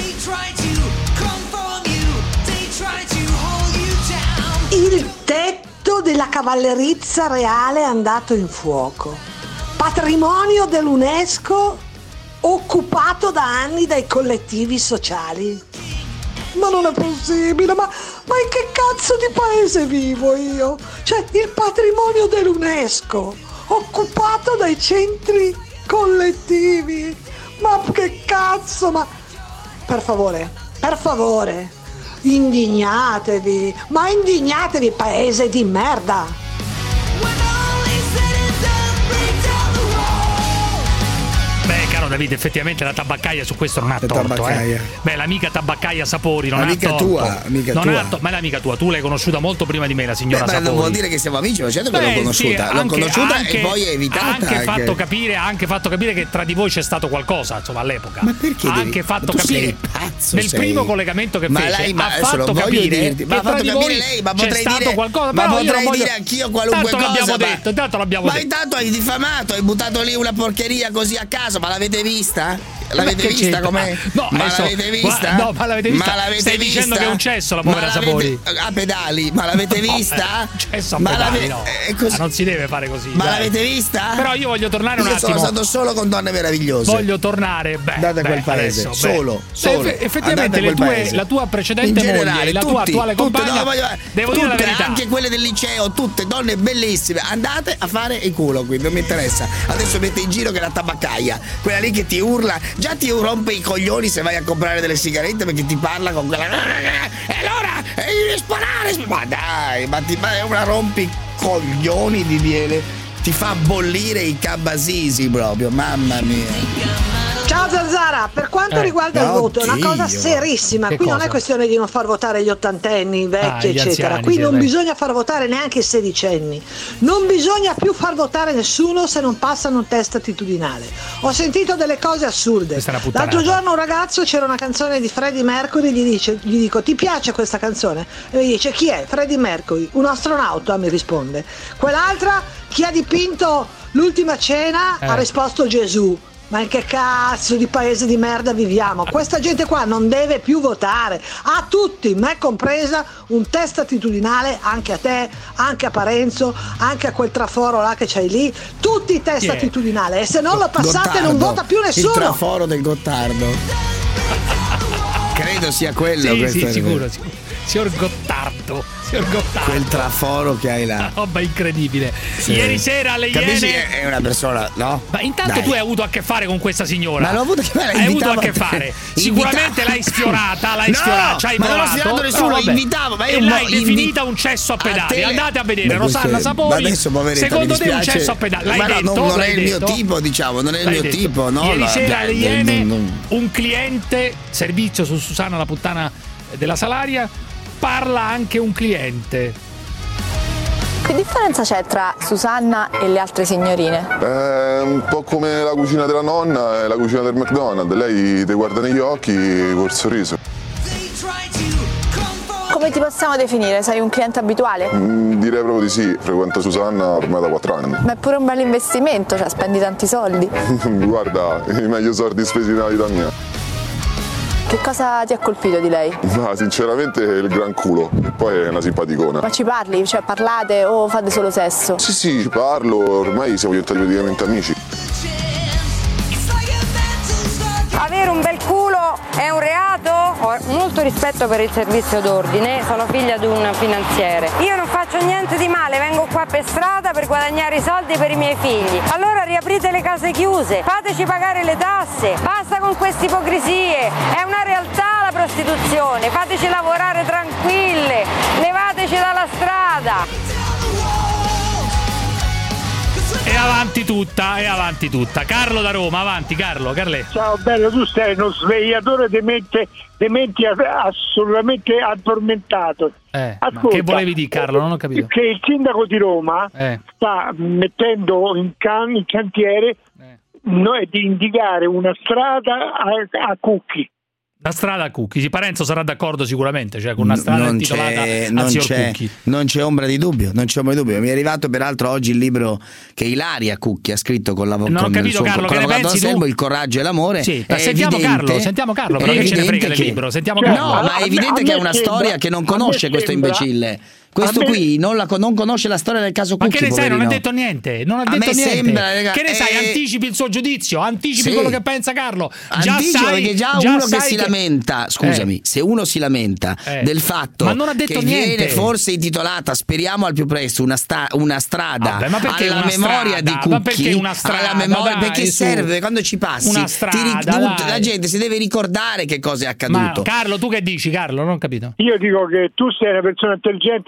Il tetto della cavallerizza reale è andato in fuoco. Patrimonio dell'UNESCO occupato da anni dai collettivi sociali. Ma non è possibile, ma in che cazzo di paese vivo io? Cioè, il patrimonio dell'UNESCO occupato dai centri collettivi. Ma che cazzo, ma... Per favore, indignatevi, paese di merda! Però Davide, effettivamente la tabaccaia su questo non ha torto. Beh, l'amica tabaccaia Sapori non amica ha torto. Tua, amica tua. Ma è l'amica tua, tu l'hai conosciuta molto prima di me, la signora Sapori. Non vuol dire che siamo amici, ma certo che l'ho conosciuta. L'ho conosciuta e poi è evitata. Ha anche fatto capire che tra di voi c'è stato qualcosa, insomma, all'epoca. Ma perché? Ha anche fatto capire nel primo collegamento che fece. Ha fatto capire che tra di voi c'è stato qualcosa. Ma potrei dire anch'io qualunque cosa. Intanto l'abbiamo detto. Ma intanto hai diffamato, hai buttato lì una porcheria così a caso, ma l'avete vista? L'avete vista com'è? No, ma l'avete vista? No, ma l'avete vista? Stai dicendo che è un cesso la povera Sapori? A pedali, ma l'avete vista? Cesso a pedali, no. Non si deve fare così. Ma l'avete vista? Però io voglio tornare un attimo. Sono stato solo con donne meravigliose. Voglio tornare, andate a quel paese. Solo. Effettivamente la tua precedente moglie, la tua attuale compagna, devo dire la verità. Anche quelle del liceo, tutte donne bellissime. Andate a fare il culo qui, non mi interessa. Adesso mette in giro che la tabaccaia, quella lì che ti urla, già ti rompe i coglioni se vai a comprare delle sigarette perché ti parla con quella. E allora devi sparare. Ma dai, ma è una rompicoglioni di miele. Ti fa bollire i cabasisi proprio, mamma mia. Ciao Zanzara, per quanto riguarda il voto è una cosa serissima, qui non è questione di non far votare gli ottantenni, i vecchi eccetera, anziani, qui non bisogna far votare neanche i sedicenni, non bisogna più far votare nessuno se non passano un test attitudinale. Ho sentito delle cose assurde. L'altro giorno un ragazzo, c'era una canzone di Freddie Mercury, gli dico ti piace questa canzone? E mi dice chi è? Freddie Mercury, un astronauta, mi risponde. Quell'altra, chi ha dipinto l'ultima cena, ha risposto Gesù. Ma in che cazzo di paese di merda viviamo? Questa gente qua non deve più votare. A tutti, me compresa, un test attitudinale, anche a te, anche a Parenzo, anche a quel traforo là che c'hai lì. Tutti i test attitudinali. E se non lo passate non vota più nessuno. Il traforo del Gottardo. Credo sia quello. Sì, sicuro. Signor Gottardo. Quel traforo che hai là. Una roba incredibile. Sì. Ieri sera alle Capisci Iene. Che è una persona, no? Ma intanto tu hai avuto a che fare con questa signora. Ma l'ho avuto a che fare. Hai avuto a che fare. Sicuramente l'hai sfiorata, ci hai provato. Non ho sfiorato nessuno, invitavo. Ma e l'hai definita un cesso a pedali. Andate a vedere Rosanna Sapori. Secondo te un cesso a pedali? L'hai detto? Non è il mio tipo, diciamo. Non è il mio tipo, no? Ieri sera alle Iene un cliente, servizio su Susanna la puttana della Salaria, parla anche un cliente. Che differenza c'è tra Susanna e le altre signorine? Un po' come la cucina della nonna e la cucina del McDonald's. Lei ti guarda negli occhi col sorriso. Come ti possiamo definire? Sei un cliente abituale? Direi proprio di sì, frequento Susanna ormai da 4 anni. Ma è pure un bel investimento, cioè spendi tanti soldi. Guarda, i meglio soldi spesi nella vita mia. Che cosa ti ha colpito di lei? Ma sinceramente il gran culo, e poi è una simpaticona. Ma ci parli? Cioè parlate o fate solo sesso? Sì, ci parlo, ormai siamo diventati praticamente amici. Avere un bel culo è un reato? Ho molto rispetto per il servizio d'ordine, sono figlia di un finanziere. Io non faccio niente di male, vengo qua per strada per guadagnare i soldi per i miei figli. Allora riaprite le case chiuse, fateci pagare le tasse, basta con queste ipocrisie, è una realtà la prostituzione, fateci lavorare tranquille, levateci dalla strada. E avanti tutta. Carlo da Roma, avanti Carlo, Carlè. Ciao bello, tu sei uno svegliatore di menti assolutamente addormentato. Ascolta, che volevi dire Carlo? Non ho capito. Che il sindaco di Roma sta mettendo in cantiere di indicare una strada a Cucchi. La strada a Cucchi, Parenzo sarà d'accordo sicuramente, cioè con una strada intitolata a Signor Cucchi. Non c'è ombra di dubbio. Mi è arrivato peraltro oggi il libro che Ilaria Cucchi ha scritto con la Non ho capito Carlo, che ne pensi tu? Il coraggio e l'amore. Sì, sentiamo Carlo, però che ce ne frega del libro? Sentiamo Carlo. No, ma è evidente che è una storia che non conosce questo imbecille. Questo qui non conosce la storia del caso Cucchi. Ma che ne sai? Poverino. Non ha detto niente. Sembra, che ne sai? Anticipi il suo giudizio, anticipi quello che pensa Carlo. Perché uno che si lamenta, scusami, se uno si lamenta del fatto che viene forse intitolata, speriamo al più presto, una strada alla memoria di Cucchi. Ma perché una strada? Alla memoria, perché serve quando ci passi. Una strada, la gente si deve ricordare che cosa è accaduto. Ma Carlo, tu che dici, Carlo? Non ho capito. Io dico che tu sei una persona intelligente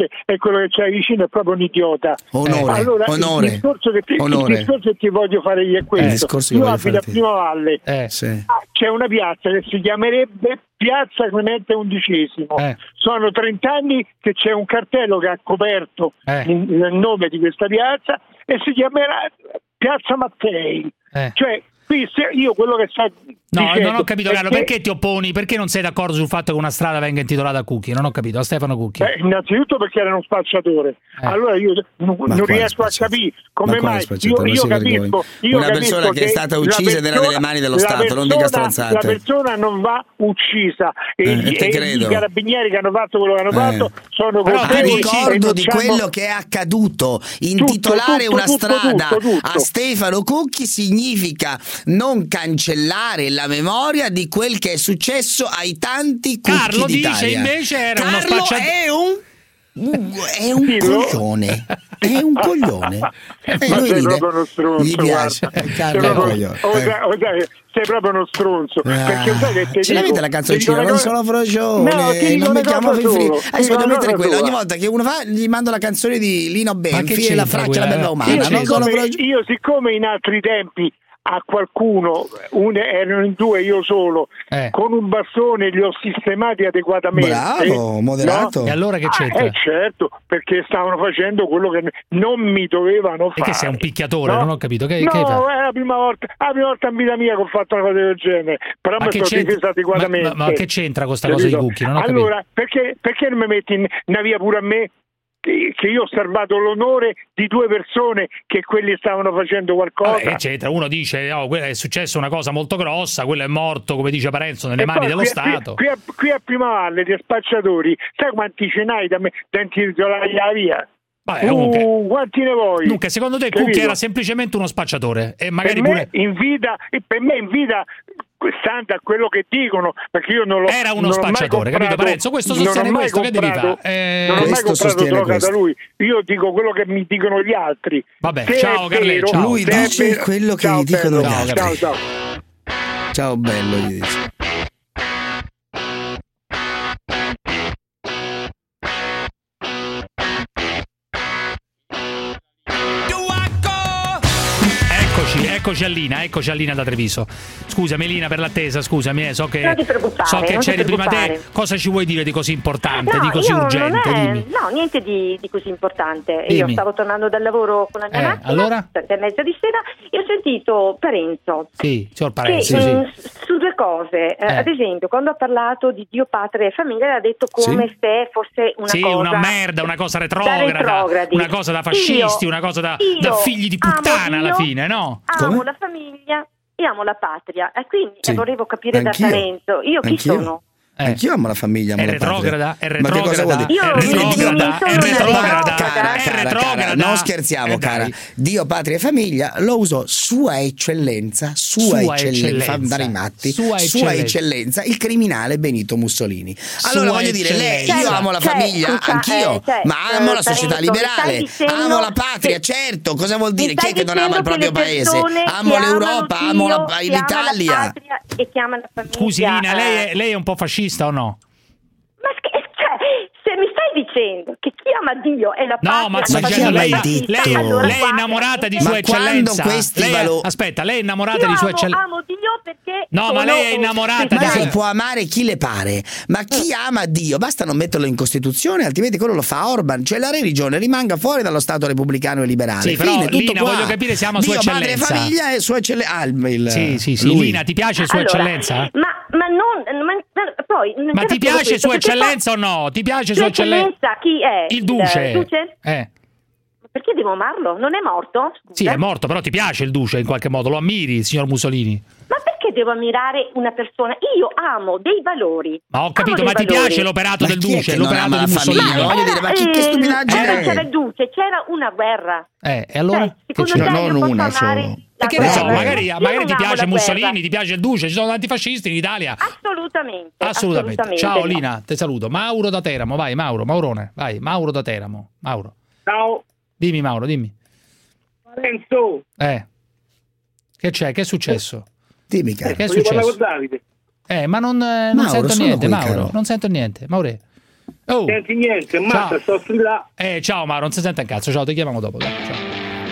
e quello che c'hai vicino è proprio un idiota. Allora, il discorso che ti voglio fare io è questo. Io abito a Prima Valle, c'è una piazza che si chiamerebbe Piazza Clemente XI. Sono 30 anni che c'è un cartello che ha coperto il nome di questa piazza e si chiamerà Piazza Mattei. Cioè, qui io quello che sto dicendo, non ho capito, Carlo, perché ti opponi? Perché non sei d'accordo sul fatto che una strada venga intitolata a Cucchi? Non ho capito, a Stefano Cucchi. Innanzitutto perché era uno spacciatore. Allora io non riesco a capire come mai. Io capisco. Una persona che è stata uccisa ed era nelle mani dello Stato, non dica stronzate. La persona non va uccisa e i carabinieri che hanno fatto quello che hanno fatto sono colpevoli. A ricordo di quello che è accaduto, intitolare una strada a Stefano Cucchi significa non cancellare la memoria di quel che è successo ai tanti Cucchi Carlo d'Italia. Dice invece era uno spacciatore. È un coglione. È un coglione. Ma sei proprio uno stronzo. Gli piace. Sei proprio uno stronzo. Perché sai che te ce l'avete la canzoncina? Non sono frocione. Non mi chiamo Fifri. Adesso devo mettere quella. Ogni volta che uno fa, gli mando la canzone di Lino Benfi e la fraccia la bella umana. Io, siccome in altri tempi a qualcuno, erano in due, io solo, con un bastone li ho sistemati adeguatamente. Bravo, moderato. No? E allora che c'entra? Certo, perché stavano facendo quello che non mi dovevano fare. E che sei un picchiatore, no? Non ho capito. Che è la prima volta in vita mia che ho fatto una cosa del genere, però mi sono difeso adeguatamente. Ma che c'entra con questa cosa di Cucchi? Non ho allora, perché non mi metti in una via pure a me? Che io ho osservato l'onore di due persone che quelli stavano facendo qualcosa. Eccetera. Uno dice è successa una cosa molto grossa, quello è morto, come dice Parenzo, nelle mani dello Stato. Qui a Prima Valle di spacciatori, sai quanti ce n'hai da intitolare la via? Quanti ne vuoi? Dunque, secondo te Cucchi era semplicemente uno spacciatore? E magari per me in vita stando a quello che dicono, perché io non lo era uno spacciatore, capito Parenzo? Questo sostiene questo, che devi fare? Non ho mai comprato droga da lui, io dico quello che mi dicono gli altri. Vabbè, ciao Carletto, ciao. Lui dice quello che gli dicono gli altri. Ciao bello, gli dice. Eccoci a Lina da Treviso. Scusami Lina per l'attesa, scusami, so che c'eri prima te. Cosa ci vuoi dire di così importante, di così urgente? Dimmi. No, niente di così importante. Io stavo tornando dal lavoro con la mia macchina, allora? 7:30 di sera, e ho sentito Parenzo. Sì, signor Parenzo, su due cose. Ad esempio, quando ha parlato di Dio, Patria e Famiglia, ha detto come se fosse una cosa... una merda, una cosa retrograda, una cosa da fascisti, una cosa da figli di puttana alla fine, no? Amo la famiglia e amo la patria, e quindi volevo capire da Parenzo, io chi sono? Anch'io amo la famiglia, amo è retrograda. Ma che cosa vuol dire? È retrograda. Non scherziamo, cara. Dio, patria e famiglia lo uso sua eccellenza, fa andare i matti, sua eccellenza, il criminale Benito Mussolini. Allora voglio dire, io amo la famiglia, anch'io, ma amo la società liberale, amo la patria, certo. Cosa vuol dire? Chi è che non ama il proprio paese? Amo l'Europa, amo l'Italia. Scusi Lina, lei è un po' fascista o no? Ma se mi stai dicendo che chi ama Dio è la patria, no, ma sto dicendo lei è innamorata di sua eccellenza. Lei è innamorata di sua eccellenza. Amo Dio perché ma lei è innamorata di lei può amare chi le pare, ma chi ama Dio basta non metterlo in Costituzione, altrimenti quello lo fa Orban, cioè la religione rimanga fuori dallo Stato repubblicano e liberale. Sì, però Lina, voglio capire se ama sua eccellenza. Dio, padre e famiglia e sua eccellenza. Sì, Lina, ti piace sua eccellenza? Ma ti piace sua eccellenza o no? Ti piace sua eccellenza? Chi è? Il duce. Il duce? Perché devo amarlo? Non è morto? Scusa. Sì, è morto, però ti piace il duce in qualche modo, lo ammiri, il signor Mussolini? Ma perché devo ammirare una persona? Io amo dei valori. Ma ho capito, ma ti piace l'operato del duce, l'operato di Mussolini? Voglio dire, ma che stupidaggine c'era il duce, c'era una guerra. E allora? Non una solo. E che ne so, magari ti piace Mussolini, ti piace il duce, ci sono tanti fascisti in Italia. Assolutamente. Ciao Lina, ti saluto. Mauro da Teramo, vai Maurone, vai, Mauro da Teramo. Mauro. Ciao. Dimmi Mauro, dimmi. Parenzo. Che c'è? Che è successo? Dimmi, caro. Che è successo? Con Davide. Ma non sento niente, Mauro. Non sento niente, Maure. Senti niente, Mazza, sto là. Ciao Mauro, non si sente un cazzo, ciao, ti chiamiamo dopo. Dai, ciao.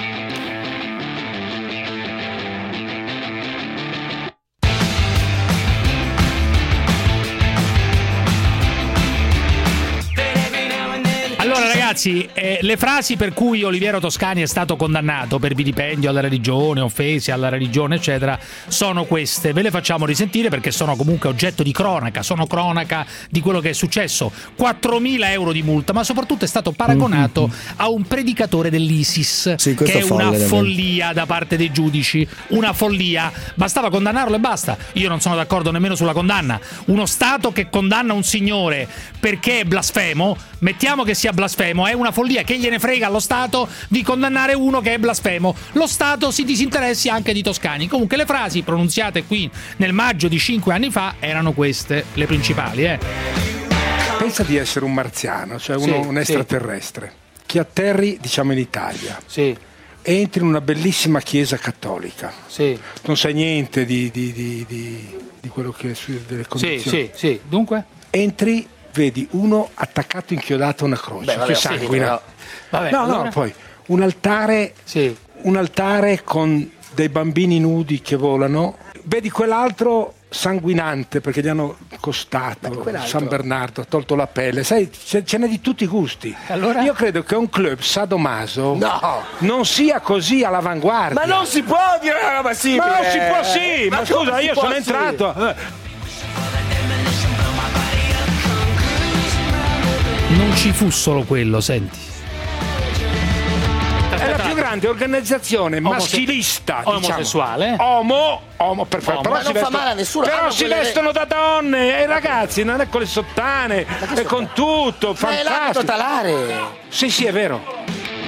Allora ragazzi, le frasi per cui Oliviero Toscani è stato condannato per vilipendio alla religione, offese alla religione eccetera, sono queste. Ve le facciamo risentire perché sono comunque oggetto di cronaca, sono cronaca di quello che è successo. 4.000 euro di multa, ma soprattutto è stato paragonato a un predicatore dell'ISIS, che è una follia da parte dei giudici, una follia. Bastava condannarlo e basta. Io non sono d'accordo nemmeno sulla condanna. Uno Stato che condanna un signore perché è blasfemo, mettiamo che sia blasfemo, è una follia. Che gliene frega allo Stato di condannare uno che è blasfemo? Lo Stato si disinteressi anche di Toscani. Comunque le frasi pronunziate qui nel maggio di 5 anni fa erano queste, le principali. Pensa di essere un marziano, cioè un extraterrestre, che atterri, diciamo, in Italia. Sì. Entri in una bellissima chiesa cattolica. Sì. Non sai niente di quello che è delle condizioni. Sì. Dunque? Entri, vedi uno attaccato inchiodato a una croce, che sanguina. Allora... poi un altare con dei bambini nudi che volano, vedi quell'altro sanguinante perché gli hanno costato San Bernardo, ha tolto la pelle, sai, ce n'è di tutti i gusti. Allora? Io credo che un club sadomaso non sia così all'avanguardia. Ma non si può dire una roba simile. Ma non si può, sì, ma scusa, io sono entrato. Non ci fu solo quello, senti. È la più grande organizzazione maschilista, omosessuale. Diciamo. Perfetto. Però non fa male a nessuno. Però si vestono da donne, e ragazzi, non è con le sottane, è con tutto, fantastico. È l'abito talare. Sì, è vero.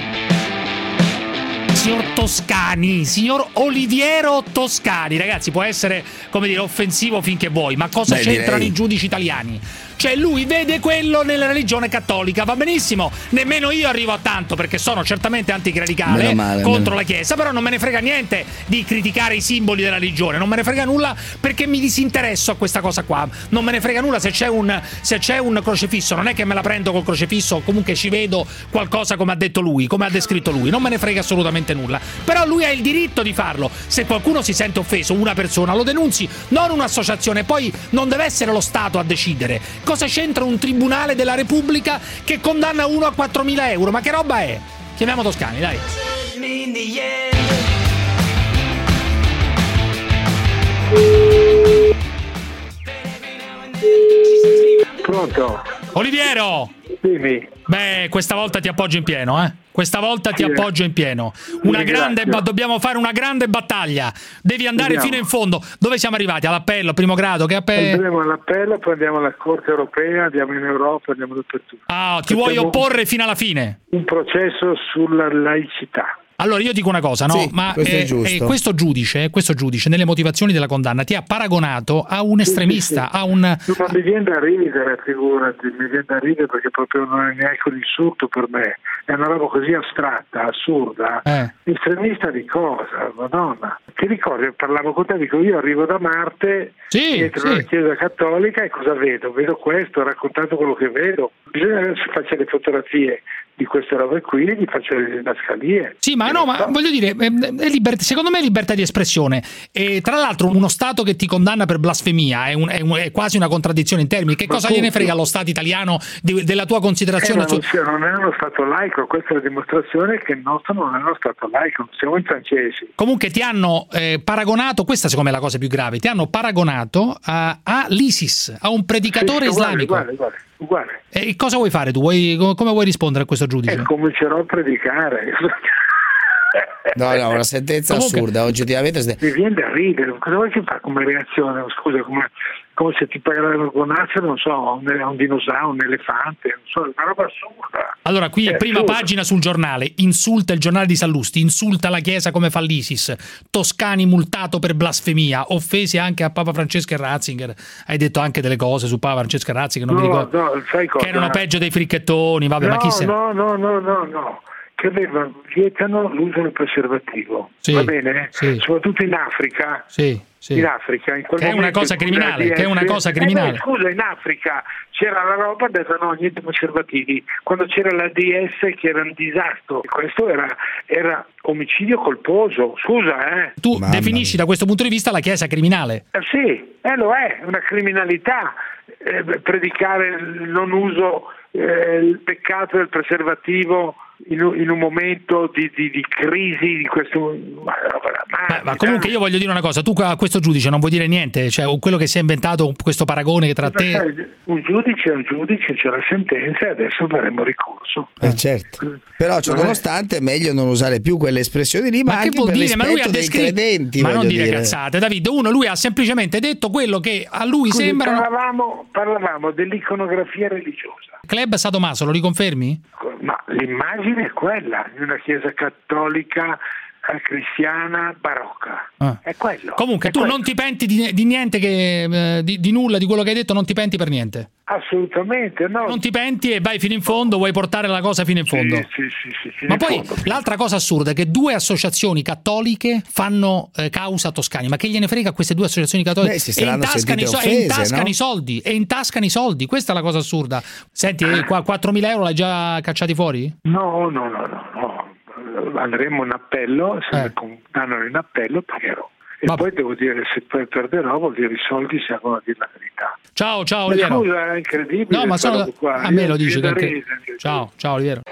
Signor Toscani, signor Oliviero Toscani, ragazzi, può essere, come dire, offensivo finché vuoi, ma cosa c'entrano i giudici italiani? Cioè lui vede quello nella religione cattolica, va benissimo, nemmeno io arrivo a tanto perché sono certamente anticlericale contro la Chiesa, però non me ne frega niente di criticare i simboli della religione, non me ne frega nulla perché mi disinteresso a questa cosa qua, non me ne frega nulla se c'è un crocefisso, non è che me la prendo col crocefisso, comunque ci vedo qualcosa come ha detto lui, come ha descritto lui, non me ne frega assolutamente nulla, però lui ha il diritto di farlo. Se qualcuno si sente offeso, una persona, lo denunzi, non un'associazione, poi non deve essere lo Stato a decidere. Cosa c'entra un tribunale della Repubblica che condanna uno a 4.000 euro? Ma che roba è? Chiamiamo Toscani, dai. Pronto? Oliviero! Dimmi. Beh, questa volta ti appoggio in pieno, eh? Questa volta ti appoggio in pieno. Dobbiamo fare una grande battaglia. Devi andare fino in fondo. Dove siamo arrivati? All'appello, primo grado? Andremo all'appello, poi andiamo alla Corte Europea, andiamo in Europa, andiamo dappertutto. Ti vuoi opporre fino alla fine? Un processo sulla laicità. Allora io dico una cosa, no? Ma questo giudice nelle motivazioni della condanna ti ha paragonato a un estremista, a un... Ma mi viene da ridere, figurati, mi viene da ridere perché proprio non è neanche un insulto per me, è una roba così astratta, assurda. Estremista di cosa? Madonna. Ti ricordi, parlavo con te, dico io arrivo da Marte, entro nella Chiesa Cattolica e cosa vedo? Vedo questo, ho raccontato quello che vedo. Bisogna che faccia le fotografie di queste robe qui e gli faccio le didascalie. Sì, ma voglio dire, secondo me è libertà di espressione. E tra l'altro uno Stato che ti condanna per blasfemia è quasi una contraddizione in termini. Che cosa gliene frega allo Stato italiano della tua considerazione? Non è uno Stato laico, questa è la dimostrazione che il nostro non è uno Stato laico, siamo i francesi. Comunque ti hanno paragonato, questa secondo me è la cosa più grave, ti hanno paragonato all'ISIS, a un predicatore islamico. Uguale. E cosa vuoi fare tu? Come vuoi rispondere a questo giudice? Comincerò a predicare. No, una sentenza assurda, oggettivamente. Mi viene da ridere, cosa vuoi che fa come reazione? Scusa, come se ti pagano con nazio, non so, un dinosauro, un elefante, non so, una roba assurda. Allora, qui prima pagina sul giornale, insulta il giornale di Sallusti, insulta la Chiesa come fa l'ISIS, Toscani multato per blasfemia, offese anche a Papa Francesco e Ratzinger, hai detto anche delle cose su Papa Francesco e Ratzinger, non mi ricordo, sai cosa? Che erano peggio dei fricchettoni, vabbè, ma chi se... No. che vietano l'uso del preservativo, va bene? Sì. Soprattutto in Africa. Sì. In Africa, in quel che è una cosa criminale, scusa, in Africa c'era la roba detta no, niente preservativi, quando c'era la DS che era un disastro, questo era omicidio colposo, scusa. Tu definisci da questo punto di vista la Chiesa criminale? Sì, lo è, una criminalità, predicare il non uso, il peccato del preservativo in un momento di crisi di questo. Ma comunque io voglio dire una cosa, tu a questo giudice non vuoi dire niente, cioè quello che si è inventato questo paragone tra te. Un giudice è un giudice, c'è la sentenza e adesso faremo ricorso. Certo. Però nonostante è meglio non usare più quelle espressioni lì, ma che anche vuol per dire? Ma lui ha dei credenti. Ma non dire cazzate, David. Lui ha semplicemente detto quello che a lui sembra. Parlavamo dell'iconografia religiosa. Club Sadomaso, lo riconfermi? Ma l'immagine è quella di una chiesa cattolica cristiana barocca. È quello. Comunque tu non ti penti di niente, di nulla di quello che hai detto, non ti penti per niente? Assolutamente no. Non ti penti e vai fino in fondo, vuoi portare la cosa fino in fondo? Sì, ma poi l'altra cosa assurda è che 2 associazioni cattoliche fanno causa a Toscani, ma che gliene frega a queste 2 associazioni cattoliche? E intascano i soldi, questa è la cosa assurda. Senti, 4.000 euro l'hai già cacciati fuori? No. Andremo in appello, se mi condannano in appello pagherò. E poi devo dire, se poi perderò vuol dire i soldi servono a dire la verità. Ciao Oliviero. Scusa, è incredibile. No, ma a me lo dici. Ciao Oliviero.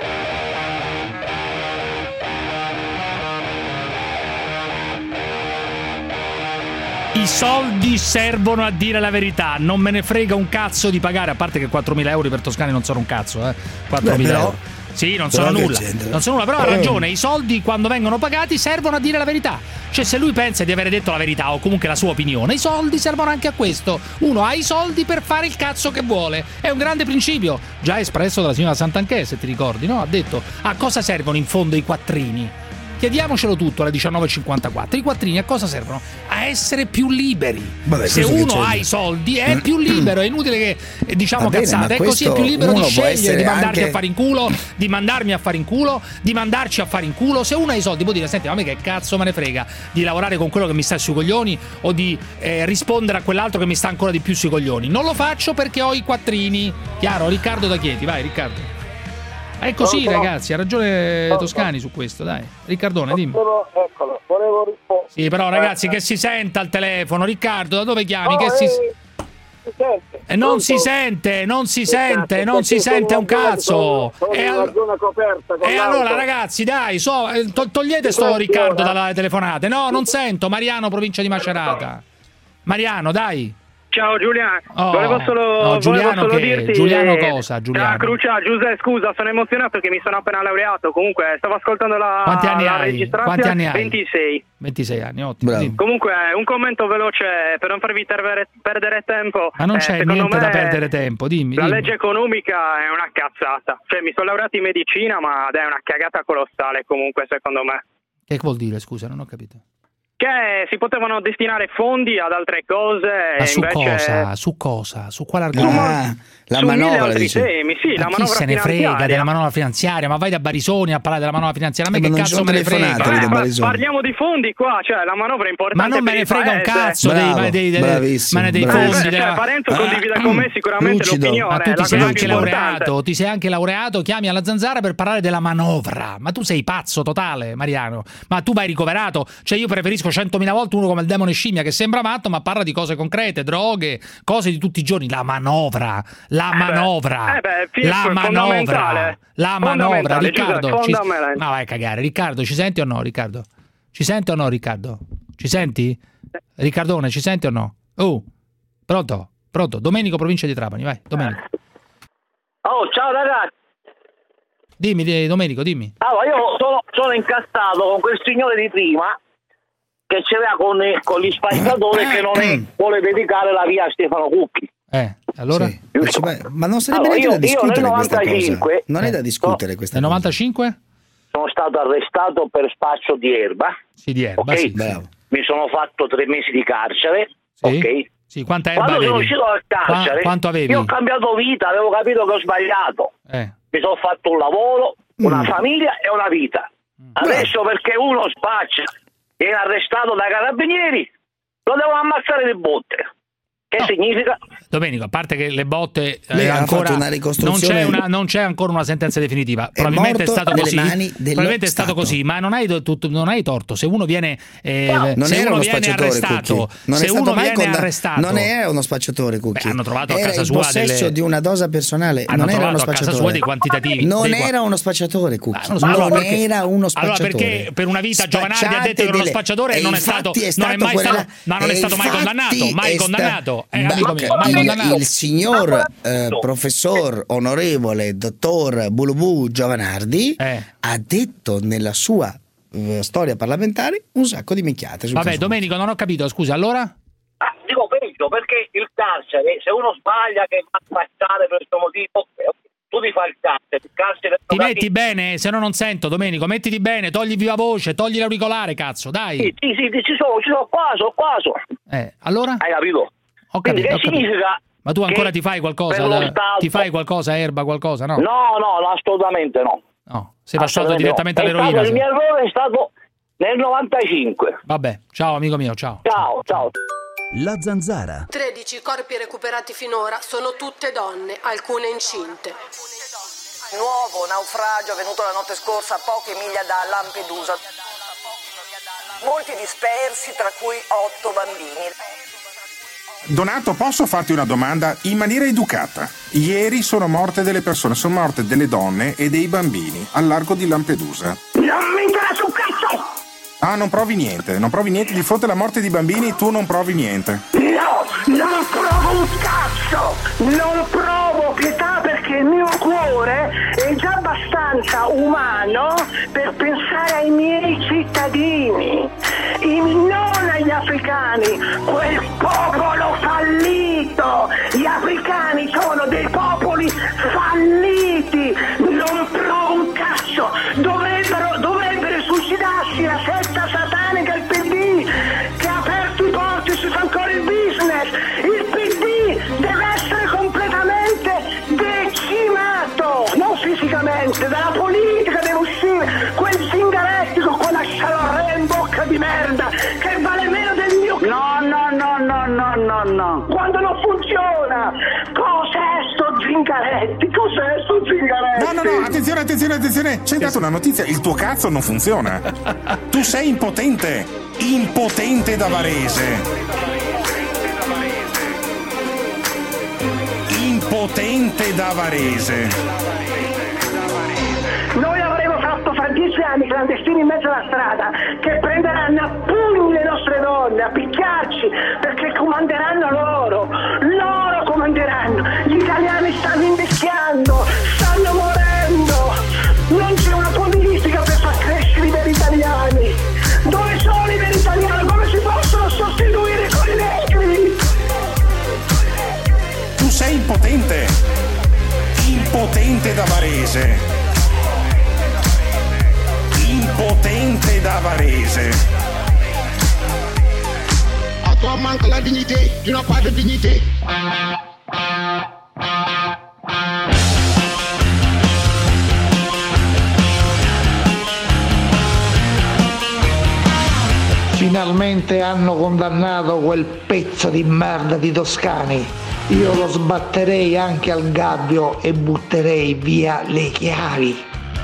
I soldi servono a dire la verità, non me ne frega un cazzo di pagare, a parte che 4.000 euro per Toscani non sono un cazzo, 4.000 euro. Sì, non sono nulla, però ha ragione, i soldi quando vengono pagati servono a dire la verità. Cioè se lui pensa di avere detto la verità o comunque la sua opinione, i soldi servono anche a questo. Uno ha i soldi per fare il cazzo che vuole, è un grande principio, già espresso dalla signora Santanchè, se ti ricordi, no? Ha detto, a cosa servono in fondo i quattrini? Chiediamocelo tutto alle 19.54. I quattrini a cosa servono? A essere più liberi. Se uno ha i soldi è più libero, è inutile che diciamo cazzate, è così, è più libero di scegliere di mandarti a fare in culo, di mandarmi a fare in culo, di mandarci a fare in culo. Se uno ha i soldi può dire, senti, ma a me che cazzo me ne frega di lavorare con quello che mi sta sui coglioni o di rispondere a quell'altro che mi sta ancora di più sui coglioni. Non lo faccio perché ho i quattrini. Chiaro? Riccardo da Chieti, vai Riccardo. È così, ragazzi, ha ragione Toscani su questo, dai. Riccardone, dimmi. Eccolo, volevo rispondere. Sì, però ragazzi, che si senta al telefono. Riccardo, da dove chiami? Non si sente un cazzo. E allora ragazzi, dai, togliete sto Riccardo dalla telefonata. No, non sento. Mariano, provincia di Macerata. Mariano, dai. Ciao Giuliano, volevo solo dirti. Giuliano cosa? Giuliano. Giuseppe, scusa, sono emozionato che mi sono appena laureato. Comunque stavo ascoltando Quanti anni registrazione. Quanti anni hai? 26. 26 anni, ottimo. Comunque un commento veloce per non farvi perdere tempo. Ma non c'è niente da perdere tempo, dimmi. La legge economica è una cazzata. Cioè mi sono laureato in medicina, ma è una cagata colossale comunque secondo me. Che vuol dire, scusa, non ho capito. Che si potevano destinare fondi ad altre cose. Ma su invece... Su cosa? Su quale argomento? La manovra, dice. Temi, sì, la manovra chi se ne frega della manovra finanziaria? Ma vai da Barisoni a parlare della manovra finanziaria? A me che cazzo me ne frega? Parliamo di fondi qua, cioè la manovra è importante. Ma non me ne frega un cazzo dei fondi. Parenzo condivida con me sicuramente l'opinione. Ma tu ti sei anche laureato, chiami alla Zanzara per parlare della manovra. Ma tu sei pazzo totale, Mariano. Ma tu vai ricoverato. Cioè io preferisco 100.000 volte uno come il demone scimmia che sembra matto ma parla di cose concrete, droghe, cose di tutti i giorni. La manovra, Riccardo. No, vai a cagare. Riccardo, ci senti o no, Riccardo? Ci senti o no, Riccardo? Ci senti? Riccardone, ci senti o no? Pronto? Domenico, provincia di Trapani, vai, Domenico. Ciao ragazzi. Dimmi, Domenico, dimmi. Allora, io sono incazzato con quel signore di prima che c'era con gli spacciatori che non vuole dedicare la via a Stefano Cucchi. Allora? Sì. Ma non sarebbe neanche da discutere questa cosa. Non è da discutere questa cosa. Nel 95? Sono stato arrestato per spaccio di erba. Sì, di erba, okay? Sì. Bravo. Mi sono fatto 3 mesi di carcere. Sì. Ok. Sì, quanta erba Quando avevi? sono uscito dal carcere, quanto avevi? Io ho cambiato vita, avevo capito che ho sbagliato. Mi sono fatto un lavoro, una famiglia e una vita. Adesso perché uno spaccia, viene arrestato dai carabinieri, lo devono ammazzare di botte. Che significa? Domenico, a parte che le botte lei ancora fatto una ricostruzione, non c'è ancora una sentenza definitiva. Probabilmente è stato così. Probabilmente è stato così, ma non hai torto. Se uno viene non era uno spacciatore, arrestato, se uno viene arrestato, non era uno spacciatore, Cucchi. Hanno trovato era a casa il sua possesso di una dosa personale. Hanno non era uno trovato a casa sua dei quantitativi. Non era uno spacciatore, Cucchi. Non era uno spacciatore. Allora perché per una vita Giovanardi ha detto che era uno spacciatore e non è stato mai condannato, mai condannato. Amico mio. Il signor professor onorevole dottor Bulubu Giovanardi ha detto nella sua storia parlamentare un sacco di minchiate. Vabbè, Domenico, non ho capito, scusa, allora? Dico peggio, perché il carcere, se uno sbaglia che fa spacciare per questo motivo, tu ti fai il carcere. Ti metti bene, se no non sento, Domenico, mettiti bene, togli viva voce, togli l'auricolare, cazzo, dai. Sì, ci sono qua. Allora? Hai capito? Ho capito, che significa? Ma tu ancora ti fai qualcosa? Ti fai qualcosa, Erba, qualcosa, no? No, assolutamente no. No, sei passato direttamente all'eroina. Il mio errore è stato nel 95. Vabbè, ciao amico mio, ciao. Ciao. La Zanzara. 13 corpi recuperati finora sono tutte donne, alcune incinte. Nuovo naufragio avvenuto la notte scorsa a poche miglia da Lampedusa. Molti dispersi, tra cui 8 bambini. Donato, posso farti una domanda in maniera educata? Ieri sono morte delle persone, sono morte delle donne e dei bambini al largo di Lampedusa. Non mi interessa un cazzo! Ah, non provi niente di fronte alla morte di bambini, tu non provi niente. No, non provo un cazzo! Non provo pietà perché il mio cuore è già abbastanza umano per pensare ai miei cittadini, non agli africani, quel popolo fallito! Gli africani sono dei popoli falliti! Non provo un cazzo! Dovrebbero suicidarsi la setta satanica, il PD, che ha aperto i porti e si fa ancora il business. Il PD deve essere completamente decimato, non fisicamente, dalla politica deve uscire quel Zingaretti con quella scialorrea in bocca di merda che vale meno del mio. No. Quando non funziona, cos'è sto Zingaretti? No, attenzione, c'è dato una notizia, il tuo cazzo non funziona. Tu sei impotente da Varese. Impotente da Varese. Noi avremo fatto fra 10 anni clandestini in mezzo alla strada che prenderanno a pugni le nostre donne, a picchiarci, perché comanderanno loro comanderanno. Gli italiani stanno invecchiando, stanno morendo, non c'è una politica per far crescere i veri italiani. Dove sono i veri italiani? Come si possono sostituire con i negri? Tu sei impotente da Varese. Impotente da Varese. A toi manque la dignité, tu n'as pas de dignité. Finalmente hanno condannato quel pezzo di merda di Toscani. Io lo sbatterei anche al gabbio e butterei via le chiavi.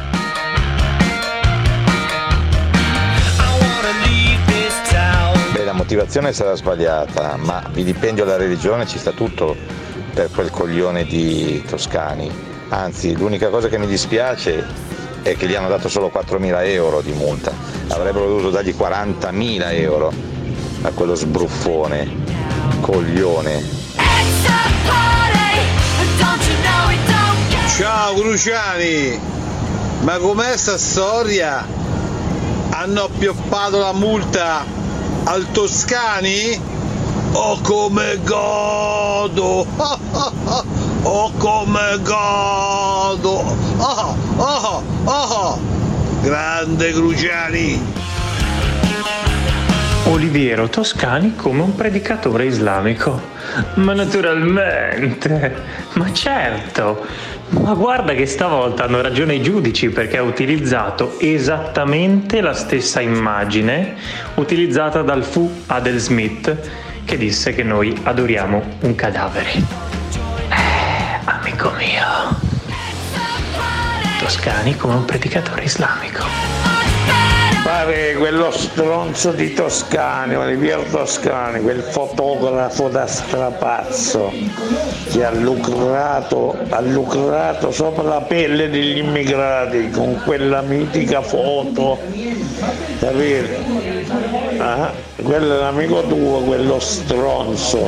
La motivazione sarà sbagliata, ma vilipendio la religione ci sta tutto per quel coglione di Toscani. Anzi, l'unica cosa che mi dispiace è che gli hanno dato solo 4.000 euro di multa. Avrebbero dovuto dargli 40.000 euro a quello sbruffone, coglione. Ciao Cruciani, ma com'è sta storia? Hanno appioppato la multa al Toscani? Oh come godo! Oh come godo! Grande Cruciani! Oliviero Toscani come un predicatore islamico. Ma naturalmente, ma certo, ma guarda che stavolta hanno ragione i giudici, perché ha utilizzato esattamente la stessa immagine utilizzata dal fu Adel Smith, che disse che noi adoriamo un cadavere. Amico mio, Toscani come un predicatore islamico. Pare quello stronzo di Toscani, Oliviero Toscani, quel fotografo da strapazzo che ha lucrato sopra la pelle degli immigrati con quella mitica foto, capito? Quello è l'amico tuo, quello stronzo.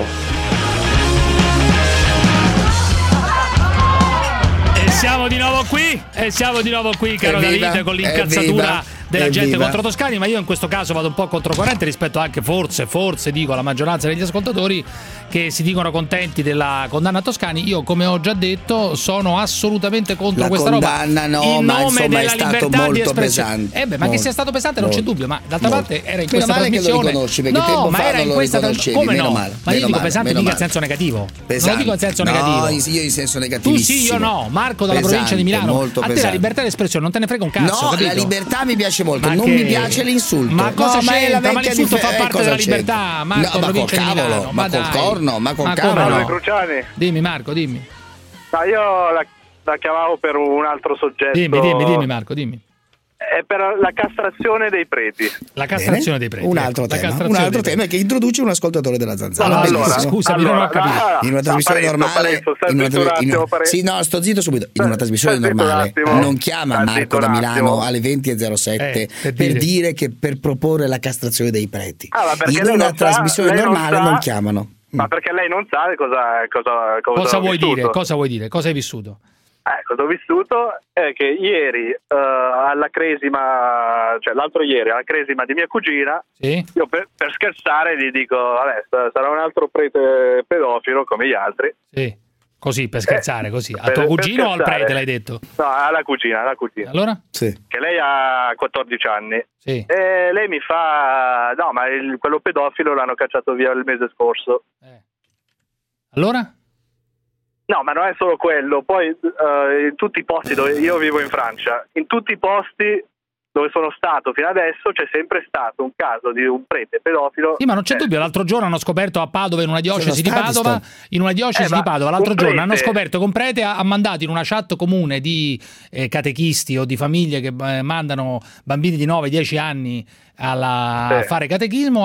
E siamo di nuovo qui, caro Davide, con l'incazzatura della gente contro Toscani, ma io in questo caso vado un po' controcorrente rispetto anche forse dico alla maggioranza degli ascoltatori che si dicono contenti della condanna a Toscani. Io, come ho già detto, sono assolutamente contro questa roba. No, ma insomma è stato molto pesante. Ma che sia stato pesante non c'è dubbio, ma d'altra parte era in questa trasmissione. Che lo riconosci, perché tempo fa non lo riconoscevi. Come no? Ma io dico pesante mica in senso negativo. Non lo dico in senso negativo. No, io in senso negativissimo. Tu sì, io no. Marco dalla provincia di Milano. A te la libertà d'espressione non te ne frega un cazzo. No, la libertà mi piace molto, non mi piace l'insulto. Ma cosa c'entra? Ma l'insulto fa parte della libertà, Marco, provincia di Milano. Ma col corno, ma col cavolo. Cruciani. Dimmi Marco, dimmi. No, io la chiamavo per un altro soggetto. Dimmi Marco, dimmi. È per la castrazione dei preti. La castrazione dei preti. Un altro tema che introduce un ascoltatore della Zanzara. Scusami, non ho capito. In una trasmissione normale. Sì, no, sto zitto subito. In una trasmissione normale non chiama Marco da Milano alle 20.07 per dire che per proporre la castrazione dei preti. In una trasmissione normale non chiamano. Ma perché lei non sa cosa vuoi dire? Cosa vuoi dire? Cosa hai vissuto? Cosa ho vissuto è che ieri alla cresima, cioè l'altro ieri alla cresima di mia cugina, io per scherzare gli dico, vabbè, sarà un altro prete pedofilo come gli altri. Sì, così per scherzare, così. A tuo cugino o al prete l'hai detto? No, alla cugina. Allora? Sì. Che lei ha 14 anni. Sì. E lei mi fa, no, ma quello pedofilo l'hanno cacciato via il mese scorso. Allora? No, ma non è solo quello, poi in tutti i posti dove io vivo in Francia, in tutti i posti dove sono stato fino adesso c'è sempre stato un caso di un prete pedofilo. Sì, ma non c'è dubbio, l'altro giorno hanno scoperto a Padova, in una diocesi di Padova, l'altro giorno hanno scoperto che un prete ha mandato in una chat comune di catechisti o di famiglie che mandano bambini di 9-10 anni a fare catechismo,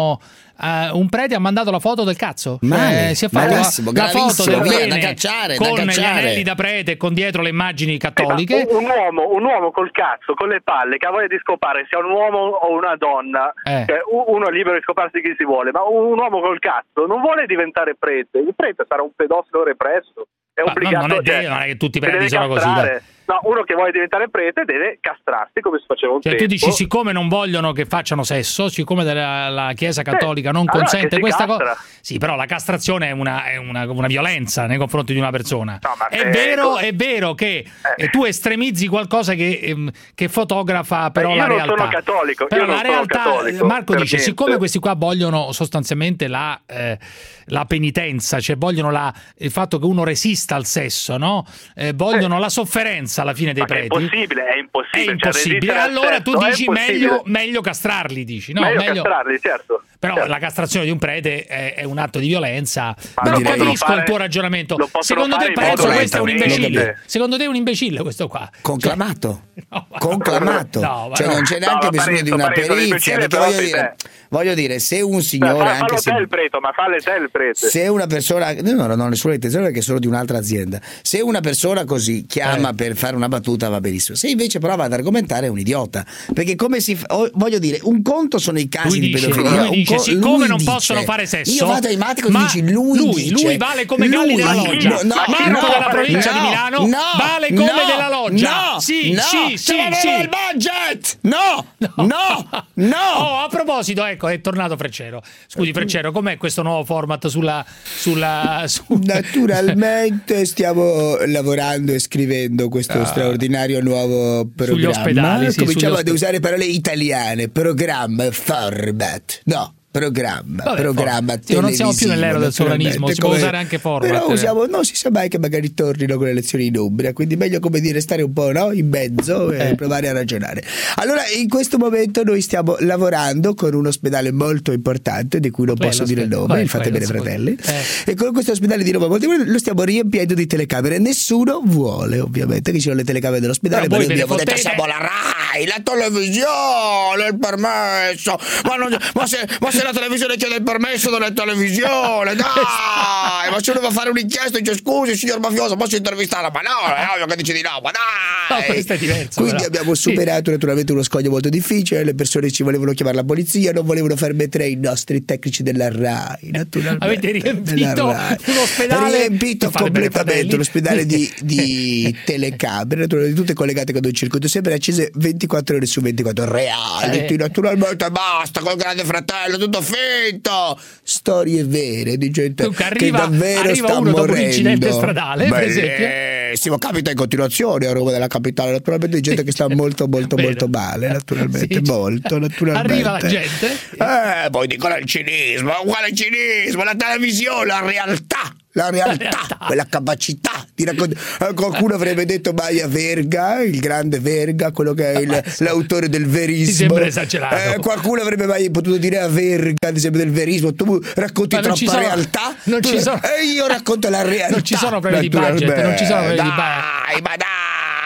un prete ha mandato la foto del cazzo. Si è fatto la foto del pene con gli anelli da prete e con dietro le immagini cattoliche. Un uomo col cazzo, con le palle, che ha voglia di scopare sia un uomo o una donna, cioè, uno è libero di scoparsi chi si vuole, ma un uomo col cazzo non vuole diventare prete. Il prete sarà un pedofilo represso. È obbligato. Non è che tutti i preti sono così. No, uno che vuole diventare prete deve castrarsi come si faceva un tempo. Tu dici, siccome non vogliono che facciano sesso, siccome la Chiesa Cattolica non consente questa cosa. Sì, però la castrazione è una violenza nei confronti di una persona. No, è vero che tu estremizzi qualcosa che fotografa però la realtà. Io non sono cattolico. Però la realtà, Marco dice, siccome questi qua vogliono sostanzialmente la penitenza, cioè vogliono il fatto che uno resista al sesso, no? Vogliono la sofferenza alla fine dei preti. È impossibile. Cioè, allora tu dici meglio castrarli, dici, no? Meglio castrarli, certo. Però la castrazione di un prete è un atto di violenza. Però capisco il tuo ragionamento. Secondo te Parenzo questo è un imbecille? Secondo te è un imbecille questo qua? Conclamato. Conclamato. Cioè non c'è neanche bisogno di una perizia, perché voglio dire, se un signore anche se il prete, ma falle te il prete. Se una persona non ho nessuna intenzione perché sono di un'altra azienda. Se una persona così chiama per fare una battuta va benissimo. Se invece prova ad argomentare è un idiota. Perché come si voglio dire, un conto sono i casi di pedofilia. Siccome non possono fare sesso, io vado ai matti e dici lui vale come Galli della Loggia. Marco della provincia di Milano vale come della Loggia. Sì. il budget. No. Oh, a proposito, ecco, è tornato Freccero. Scusi Freccero, com'è questo nuovo format sulla Naturalmente stiamo lavorando e scrivendo questo questo straordinario nuovo programma. Sugli ospedali, sì, cominciamo ad usare parole italiane, programma, format, no. Programma. Sì, non siamo più nell'era del sovranismo, si può usare anche format. Però non si sa mai che magari tornino con le lezioni in Umbria, quindi meglio, come dire, stare un po', no, in mezzo e provare a ragionare. Allora, in questo momento noi stiamo lavorando con un ospedale molto importante, di cui non posso dire il nome, il Fate Bene Fratelli, e con questo ospedale di Roma lo stiamo riempiendo di telecamere. Nessuno vuole, ovviamente, che ci siano le telecamere dell'ospedale, però perché abbiamo detto siamo la RAI, la televisione, il permesso, ma se la televisione chiede il permesso della televisione, dai, ma se uno va a fare un'inchiesta dice scusi signor mafioso, posso intervistarla? Ma no, è ovvio che dici di no, ma dai. No, questo è diverso. Quindi abbiamo superato naturalmente uno scoglio molto difficile, le persone ci volevano chiamare la polizia, non volevano far mettere i nostri tecnici della RAI, naturalmente. Avete riempito un ospedale, riempito completamente l'ospedale di telecamere, naturalmente tutte collegate con un circuito sempre accese 24 ore su 24, reality, naturalmente basta col Grande Fratello, tutto finto, storie vere di gente che davvero sta morendo. Dopo un incidente stradale, per esempio. Benissimo, capita in continuazione a Roma, della capitale, naturalmente, di gente che sta molto male, naturalmente, molto naturalmente. Arriva la gente. Poi dicono il cinismo, quale cinismo? La televisione, la realtà, quella capacità di raccontare. Qualcuno avrebbe detto Maia Verga, il grande Verga, quello che è l'autore del verismo. Ti sembra esagerato. Qualcuno avrebbe mai potuto dire a Verga, ad esempio, del verismo. Tu racconti troppa realtà. E io racconto la realtà. Non ci sono problemi di budget. Dai, ma dai.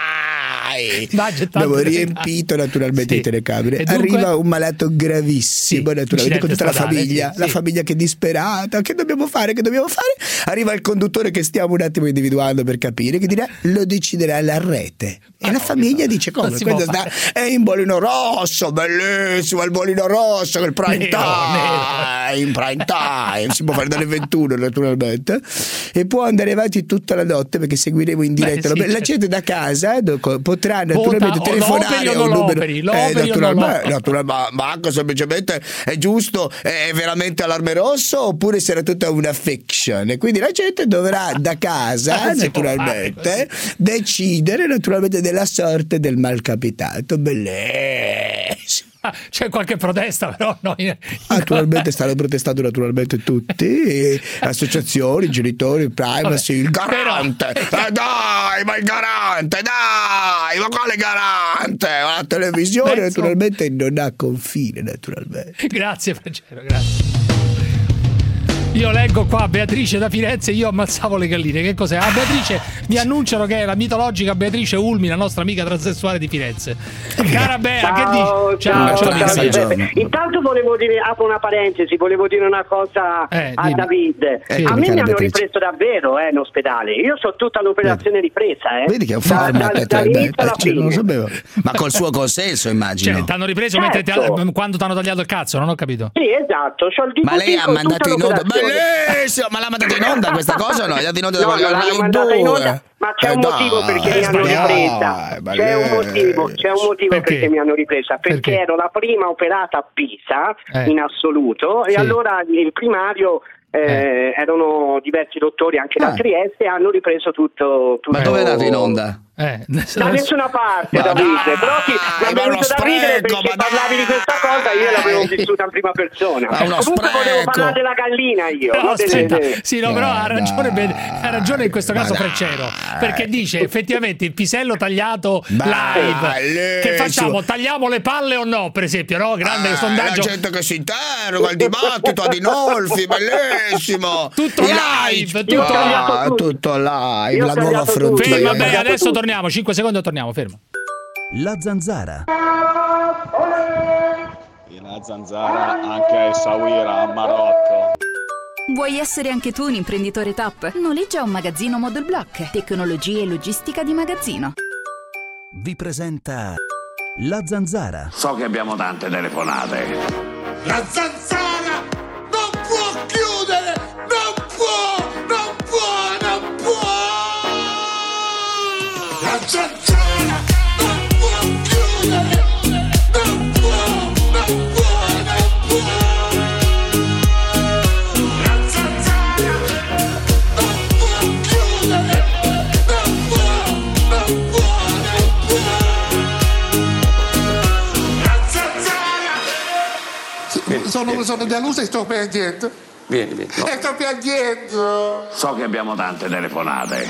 Abbiamo riempito naturalmente le telecamere. Arriva un malato gravissimo, naturalmente, con tutta la famiglia, la famiglia che è disperata. Che dobbiamo fare? Arriva il conduttore che stiamo un attimo individuando per capire, che dirà lo deciderà la rete. E la famiglia dice come? Questo è in Bolino Rosso, bellissimo il Bolino Rosso, il prime time, si può fare dalle 21 naturalmente, e può andare avanti tutta la notte perché seguiremo in diretta. La gente da casa potrà naturalmente telefonare a un numero ma anche semplicemente è giusto, è veramente allarme rosso oppure sarà tutta una fiction, e quindi la gente dovrà da casa naturalmente decidere naturalmente della sorte del malcapitato. Bellissimo. C'è qualche protesta, però naturalmente stanno protestando naturalmente tutti, associazioni, genitori, privacy, il garante, dai, ma il garante, dai, ma quale garante? La televisione naturalmente non ha confine, naturalmente. Grazie Francesco, grazie. Io leggo qua Beatrice da Firenze, io ammazzavo le galline. Che cos'è? Beatrice, mi annunciano che è la mitologica Beatrice Ulmi, la nostra amica transessuale di Firenze. Cara Bea, che dici? Ciao. Intanto volevo dire, apro una parentesi, volevo dire una cosa a David. A me mi hanno ripreso davvero in ospedale. Io so tutta l'operazione ripresa. Vedi che è un format dall'inizio alla fine. Non lo sapevo. Ma col suo consenso, immagino. Cioè, t'hanno ripreso quando t'hanno tagliato il cazzo, non ho capito. Sì, esatto. Ma lei ha mandato in onda. Bellissimo, ma l'ha mandata in onda questa cosa o no? Non l'hanno mandata in onda, ma c'è un motivo perché mi hanno ripresa. C'è un motivo perché mi hanno ripresa. Perché ero la prima operata a Pisa in assoluto, e allora il primario erano diversi dottori anche da Trieste e hanno ripreso tutto. Ma dove è andato in onda? Da nessuna parte, Davide, però mi è venuto da ridere perché parlavi di questa cosa, io l'avevo vissuta in prima persona. Comunque volevo parlare della gallina io. Però ha ragione in questo caso Freccero, perché dice effettivamente il pisello tagliato live. Che facciamo? Tagliamo le palle o no, per esempio, no? Grande sondaggio. La gente che si interroga, il dibattito ad Inolfi, bellissimo. Tutto live, tutto live, la nuova frontiera. Vabbè, adesso torniamo, 5 secondi e torniamo, fermo. La Zanzara. La Zanzara anche a Essaouira, a Marocco. Vuoi essere anche tu un imprenditore top? Noleggia un magazzino Model Block, tecnologia e logistica di magazzino. Vi presenta La Zanzara. So che abbiamo tante telefonate. La Zanzara non può chiudere, non può. La Zanzara non può chiudere, non può. La Zanzara non può chiudere, non può. Sono delusa e sto piangendo. Vieni. No. E sto piangendo. So che abbiamo tante telefonate.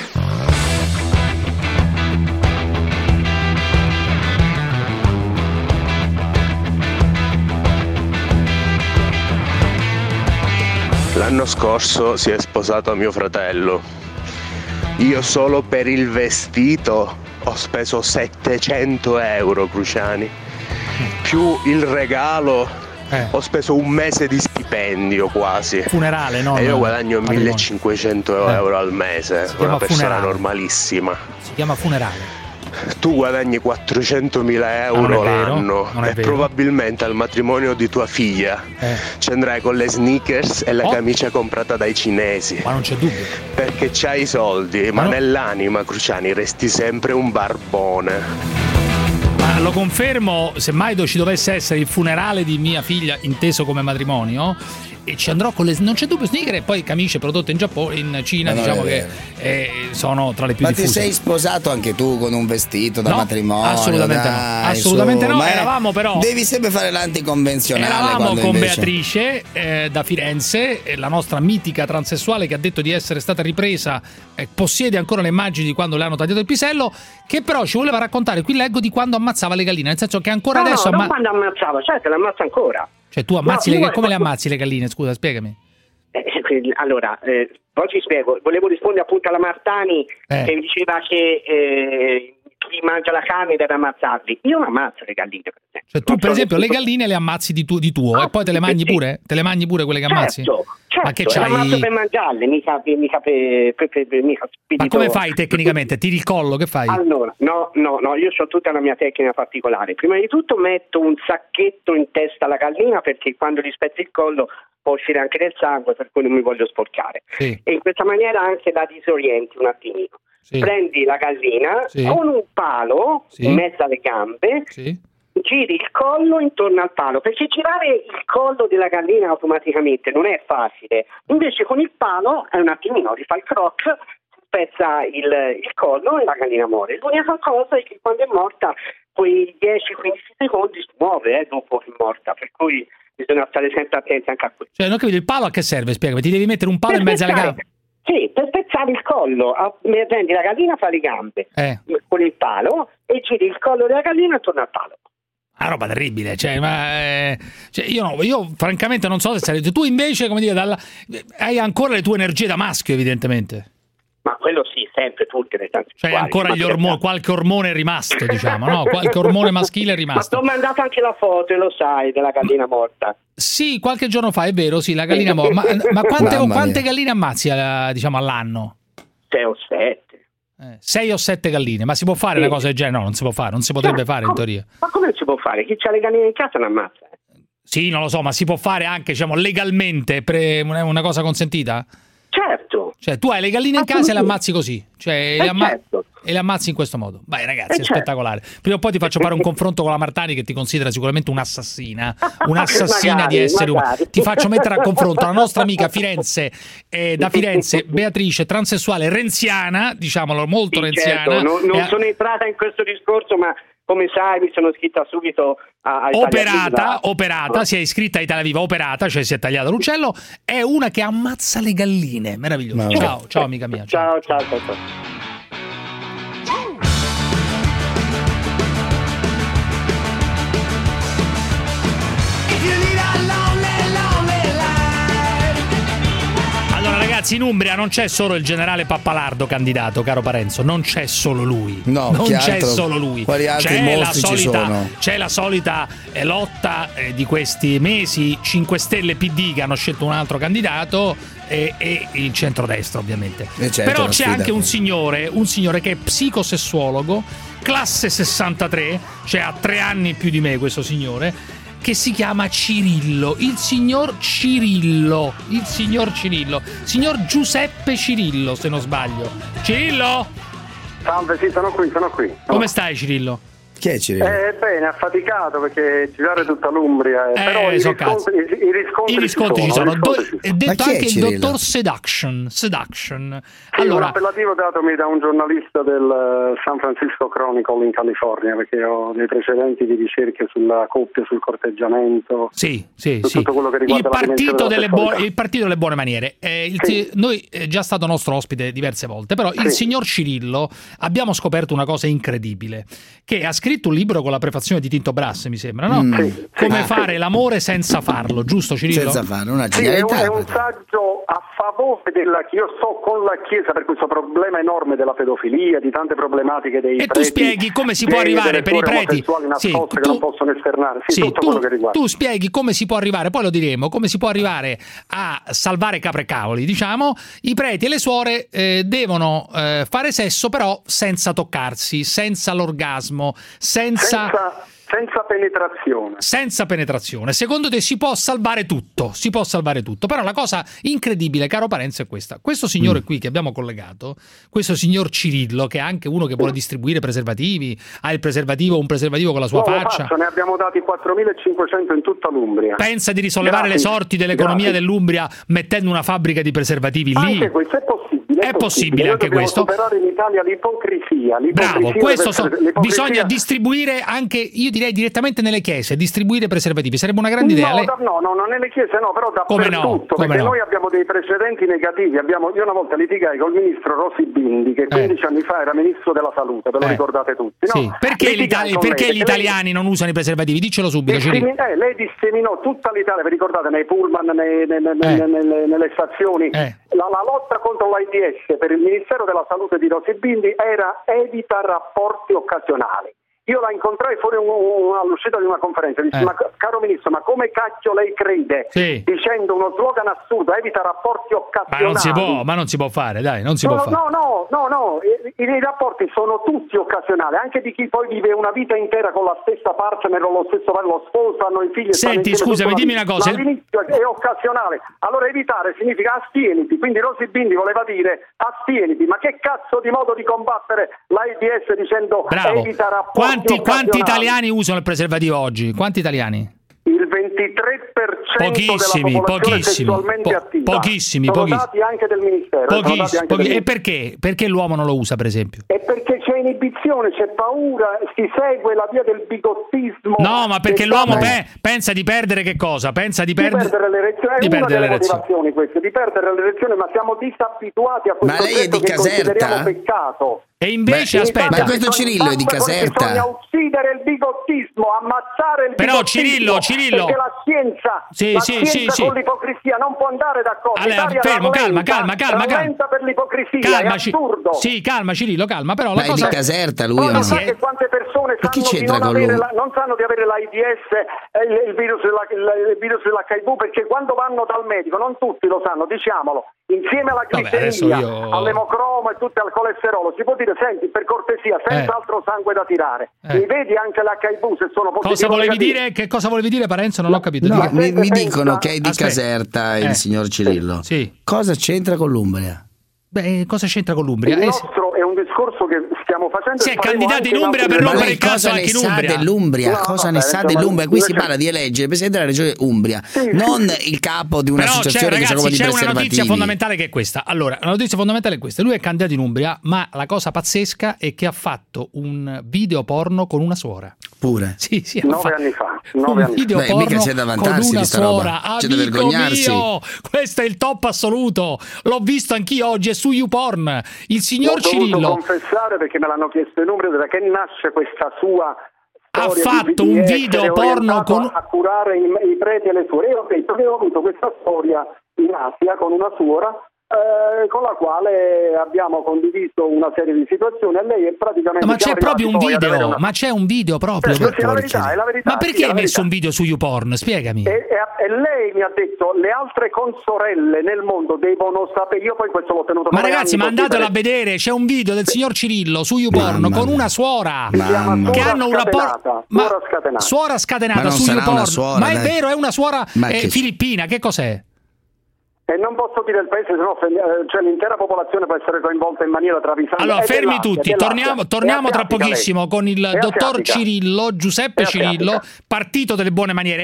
L'anno scorso si è sposato mio fratello. Io solo per il vestito ho speso 700 euro, Cruciani. Più il regalo ho speso un mese di stipendio quasi. Funerale, no? E io guadagno 1500 euro al mese, una persona normalissima. Si chiama funerale. Tu guadagni 400.000 euro l'anno e probabilmente al matrimonio di tua figlia ci andrai con le sneakers e la camicia comprata dai cinesi. Ma non c'è dubbio. Perché c'hai i soldi, ma nell'anima, Cruciani, resti sempre un barbone. Ma lo confermo, se mai ci dovesse essere il funerale di mia figlia inteso come matrimonio, e ci andrò con le, non c'è dubbio, sneaker e poi camicie prodotte in Giappone, in Cina, diciamo che sono tra le più diffuse. Ma ti sei sposato anche tu con un vestito da matrimonio? Assolutamente no. Assolutamente no. Eravamo però. Devi sempre fare l'anticonvenzionale. Eravamo con Beatrice da Firenze, la nostra mitica transessuale che ha detto di essere stata ripresa, possiede ancora le immagini di quando le hanno tagliato il pisello, che però ci voleva raccontare, qui leggo, di quando ammazzava le galline, nel senso che ancora adesso. Non quando ammazzava, certo, le ammazza ancora. Cioè tu ammazzi come le ammazzi le galline? Scusa, spiegami. Allora, poi ci spiego. Volevo rispondere appunto alla Martani che diceva che chi mangia la carne deve ammazzarli. Io non ammazzo le galline, per esempio. Cioè tu per esempio le galline le ammazzi di tuo e poi te le mangi pure? Te le mangi pure quelle che ammazzi? Certo, ma che c'hai? Le ammazzo per mangiarle, mica ma come fai tecnicamente? Tiri il collo, che fai? Allora, no, io ho tutta la mia tecnica particolare. Prima di tutto metto un sacchetto in testa alla gallina, perché quando gli spezzi il collo può uscire anche del sangue, per cui non mi voglio sporcare. Sì. E in questa maniera anche la disorienti un attimino. Sì. Prendi la gallina con un palo in mezzo alle gambe, giri il collo intorno al palo, perché girare il collo della gallina automaticamente non è facile, invece con il palo è un attimino, rifà il croc, spezza il collo e la gallina muore. L'unica cosa è che quando è morta quei 10-15 secondi si muove dopo che è morta, per cui bisogna stare sempre attenti anche a questo. Cioè, non capito, il palo a che serve? Spiegami, ti devi mettere un palo in mezzo alle gambe? Sì, per spezzare il collo, prendi la gallina, fa le gambe con il palo e giri il collo della gallina attorno al palo. Una roba terribile, io francamente non so se sarete tu invece, come dire, hai ancora le tue energie da maschio, evidentemente. Ma quello sì, sempre tutte le tante. Cioè ancora gli qualche ormone è rimasto, diciamo, no? Qualche ormone maschile è rimasto. Ma ti ho mandato anche la foto, lo sai, della gallina morta. Sì, qualche giorno fa, è vero, sì, la gallina morta. Ma quante galline ammazzi, diciamo, all'anno? 6 o 7. 6 o 7 galline, ma si può fare una cosa del genere? No, non si può fare, non si potrebbe fare in teoria. Ma come si può fare? Chi ha le galline in casa ne ammazza. Sì, non lo so, ma si può fare anche, diciamo, legalmente, una cosa consentita? Certo. Cioè tu hai le galline in casa e le ammazzi così, cioè e le ammazzi in questo modo. Vai ragazzi, è spettacolare. Prima o poi ti faccio fare un confronto con la Martani, che ti considera sicuramente un'assassina di esseri umani. Ti faccio mettere a confronto la nostra amica da Firenze, Beatrice, transessuale renziana, diciamolo, molto renziana. Certo. Non sono entrata in questo discorso, ma come sai mi sono iscritta subito a operata, si è iscritta a Italia Viva operata, cioè si è tagliata l'uccello, è una che ammazza le galline, meraviglioso. Ciao amica mia. Ciao. Ragazzi, in Umbria non c'è solo il generale Pappalardo candidato, caro Parenzo, non c'è solo lui. No, non c'è solo lui. Quali altri mostri ci sono? C'è la solita lotta di questi mesi, 5 Stelle PD che hanno scelto un altro candidato e il centrodestra, ovviamente. Certo, però c'è anche un signore che è psicosessuologo, classe 63, cioè ha 3 anni più di me questo signore, che si chiama Cirillo, il signor Cirillo, signor Giuseppe Cirillo, se non sbaglio. Cirillo? Salve, sì, sono qui. Come stai, Cirillo? Chi è Cirillo? Bene, affaticato perché girare tutta l'Umbria. Però i riscontri ci sono. È detto anche il dottor Seduction. Sì, allora, un appellativo datomi da un giornalista del San Francisco Chronicle in California, perché ho dei precedenti di ricerche sulla coppia, sul corteggiamento. Tutto quello che riguarda il partito delle buone maniere. Noi è già stato nostro ospite diverse volte, però il signor Cirillo abbiamo scoperto una cosa incredibile, che ha scritto un libro con la prefazione di Tinto Brass, mi sembra, no? Come fare l'amore senza farlo, giusto Cirillo? Senza farlo, una genialità. È un saggio a favore della Chiesa. Io sto con la Chiesa per questo problema enorme della pedofilia, di tante problematiche dei preti. E tu spieghi come si può arrivare per i preti che non possono esternare. Tutto quello che riguarda. Tu spieghi come si può arrivare, poi lo diremo, come si può arrivare a salvare capre e cavoli, diciamo. I preti e le suore devono fare sesso, però senza toccarsi, senza l'orgasmo, senza penetrazione. Senza penetrazione. Secondo te si può salvare tutto? Si può salvare tutto. Però la cosa incredibile, caro Parenzo, è questa. Questo signore qui che abbiamo collegato, questo signor Cirillo, che è anche uno che vuole distribuire preservativi, ha un preservativo con la sua faccia. Ne abbiamo dati 4.500 in tutta l'Umbria. Pensa di risollevare le sorti dell'economia dell'Umbria mettendo una fabbrica di preservativi lì? Anche questo è possibile. È possibile anche questo. Superare in Italia l'ipocrisia. Bravo, questo bisogna distribuire anche, io direi direttamente nelle chiese, distribuire preservativi, sarebbe una grande idea. No, nelle chiese no, però dappertutto, perché noi abbiamo dei precedenti negativi. Io una volta litigai col ministro Rosy Bindi, che 15 anni fa era ministro della salute, ve lo ricordate tutti, no? Sì. Perché gli italiani non usano i preservativi? Diccelo subito. Lei disseminò tutta l'Italia, vi ricordate, nei pullman, nelle stazioni. La lotta contro l'AIDS per il Ministero della Salute di Rosy Bindi era evita rapporti occasionali. Io la incontrai fuori all'uscita di una conferenza, disse: ma caro ministro, ma come cacchio lei crede, dicendo uno slogan assurdo, evita rapporti occasionali? Ma non si può fare, dai, non si può fare. No, i rapporti sono tutti occasionali, anche di chi poi vive una vita intera con la stessa partner o lo stesso lo sposo, hanno i figli. Senti, scusami, dimmi una cosa. Ma all'inizio è occasionale, allora evitare significa astieniti, quindi Rosy Bindi voleva dire astieniti, ma che cazzo di modo di combattere l'AIDS dicendo evita rapporti? Quanti italiani usano il preservativo oggi? Quanti italiani? Il 23% della popolazione sessualmente attiva. Pochissimi. Sono dati anche del Ministero. E perché? Perché l'uomo non lo usa, per esempio? È perché c'è inibizione, c'è paura, si segue la via del bigottismo. No, ma perché l'uomo pensa di perdere che cosa? Pensa di perdere l'erezione. È una delle motivazioni queste, di perdere l'erezione, ma siamo disabituati a questo concetto che consideriamo peccato. E invece, aspetta, ma questo Cirillo è di Caserta. Bisogna uccidere il bigottismo, ammazzare il però bigottismo. Cirillo. Perché la scienza con l'ipocrisia non può andare d'accordo. Allora, fermo, calma. Per l'ipocrisia, è assurdo. Sì, calma Cirillo, calma, però la è cosa di Caserta lui o no? Sa che quante persone non sanno di avere l'AIDS, il virus dell'HIV, perché quando vanno dal medico, non tutti lo sanno, diciamolo, insieme alla glicemia, all'emocromo e tutto al colesterolo, si può dire: senti, per cortesia, senza altro sangue da tirare, mi vedi anche l'HIV se sono positivo. Che cosa volevi dire, Parenzo? Non ho capito. No, mi dicono che è di Caserta il signor Cirillo. Sì. Cosa c'entra con l'Umbria? Beh, cosa c'entra con l'Umbria? Il nostro è un discorso che stiamo facendo. Si è candidato in Umbria per rompere il cazzo anche in Umbria. Cosa ne sa dell'Umbria? Qui si parla di eleggere il presidente della regione Umbria, non il capo di un'associazione che si occupa di preservativi. C'è una notizia fondamentale che è questa. Allora, la notizia fondamentale è questa: lui è candidato in Umbria, ma la cosa pazzesca è che ha fatto un video porno con una suora. Pure? Sì, 9 anni fa. Un video porno mica c'è da vantarsi di sta roba. C'è da vergognarsi. Questo è il top assoluto. L'ho visto anch'io oggi, è su YouPorn. Il signor Cirillo. Devo confessare, perché me l'hanno chiesto in Umbria, da che nasce questa sua ha fatto un video porno a curare i preti e le suore. Io ho avuto questa storia in Asia con una suora con la quale abbiamo condiviso una serie di situazioni, e lei è praticamente... Ma c'è proprio un video, ma c'è un video proprio. È la verità. Ma perché hai messo un video su YouPorn? Spiegami. E lei mi ha detto: le altre consorelle nel mondo devono sapere. Io poi questo l'ho tenuto. Ma ragazzi, ma andatelo a vedere, c'è un video del signor Cirillo su YouPorn con una suora che hanno un rapporto. Suora scatenata su YouPorn. Ma è vero, è una suora filippina. Che cos'è? E non posso dire il paese, sennò cioè l'intera popolazione può essere coinvolta in maniera travisante. Allora, fermi tutti, torniamo tra pochissimo con il dottor Cirillo, Giuseppe Cirillo, Partito delle Buone Maniere,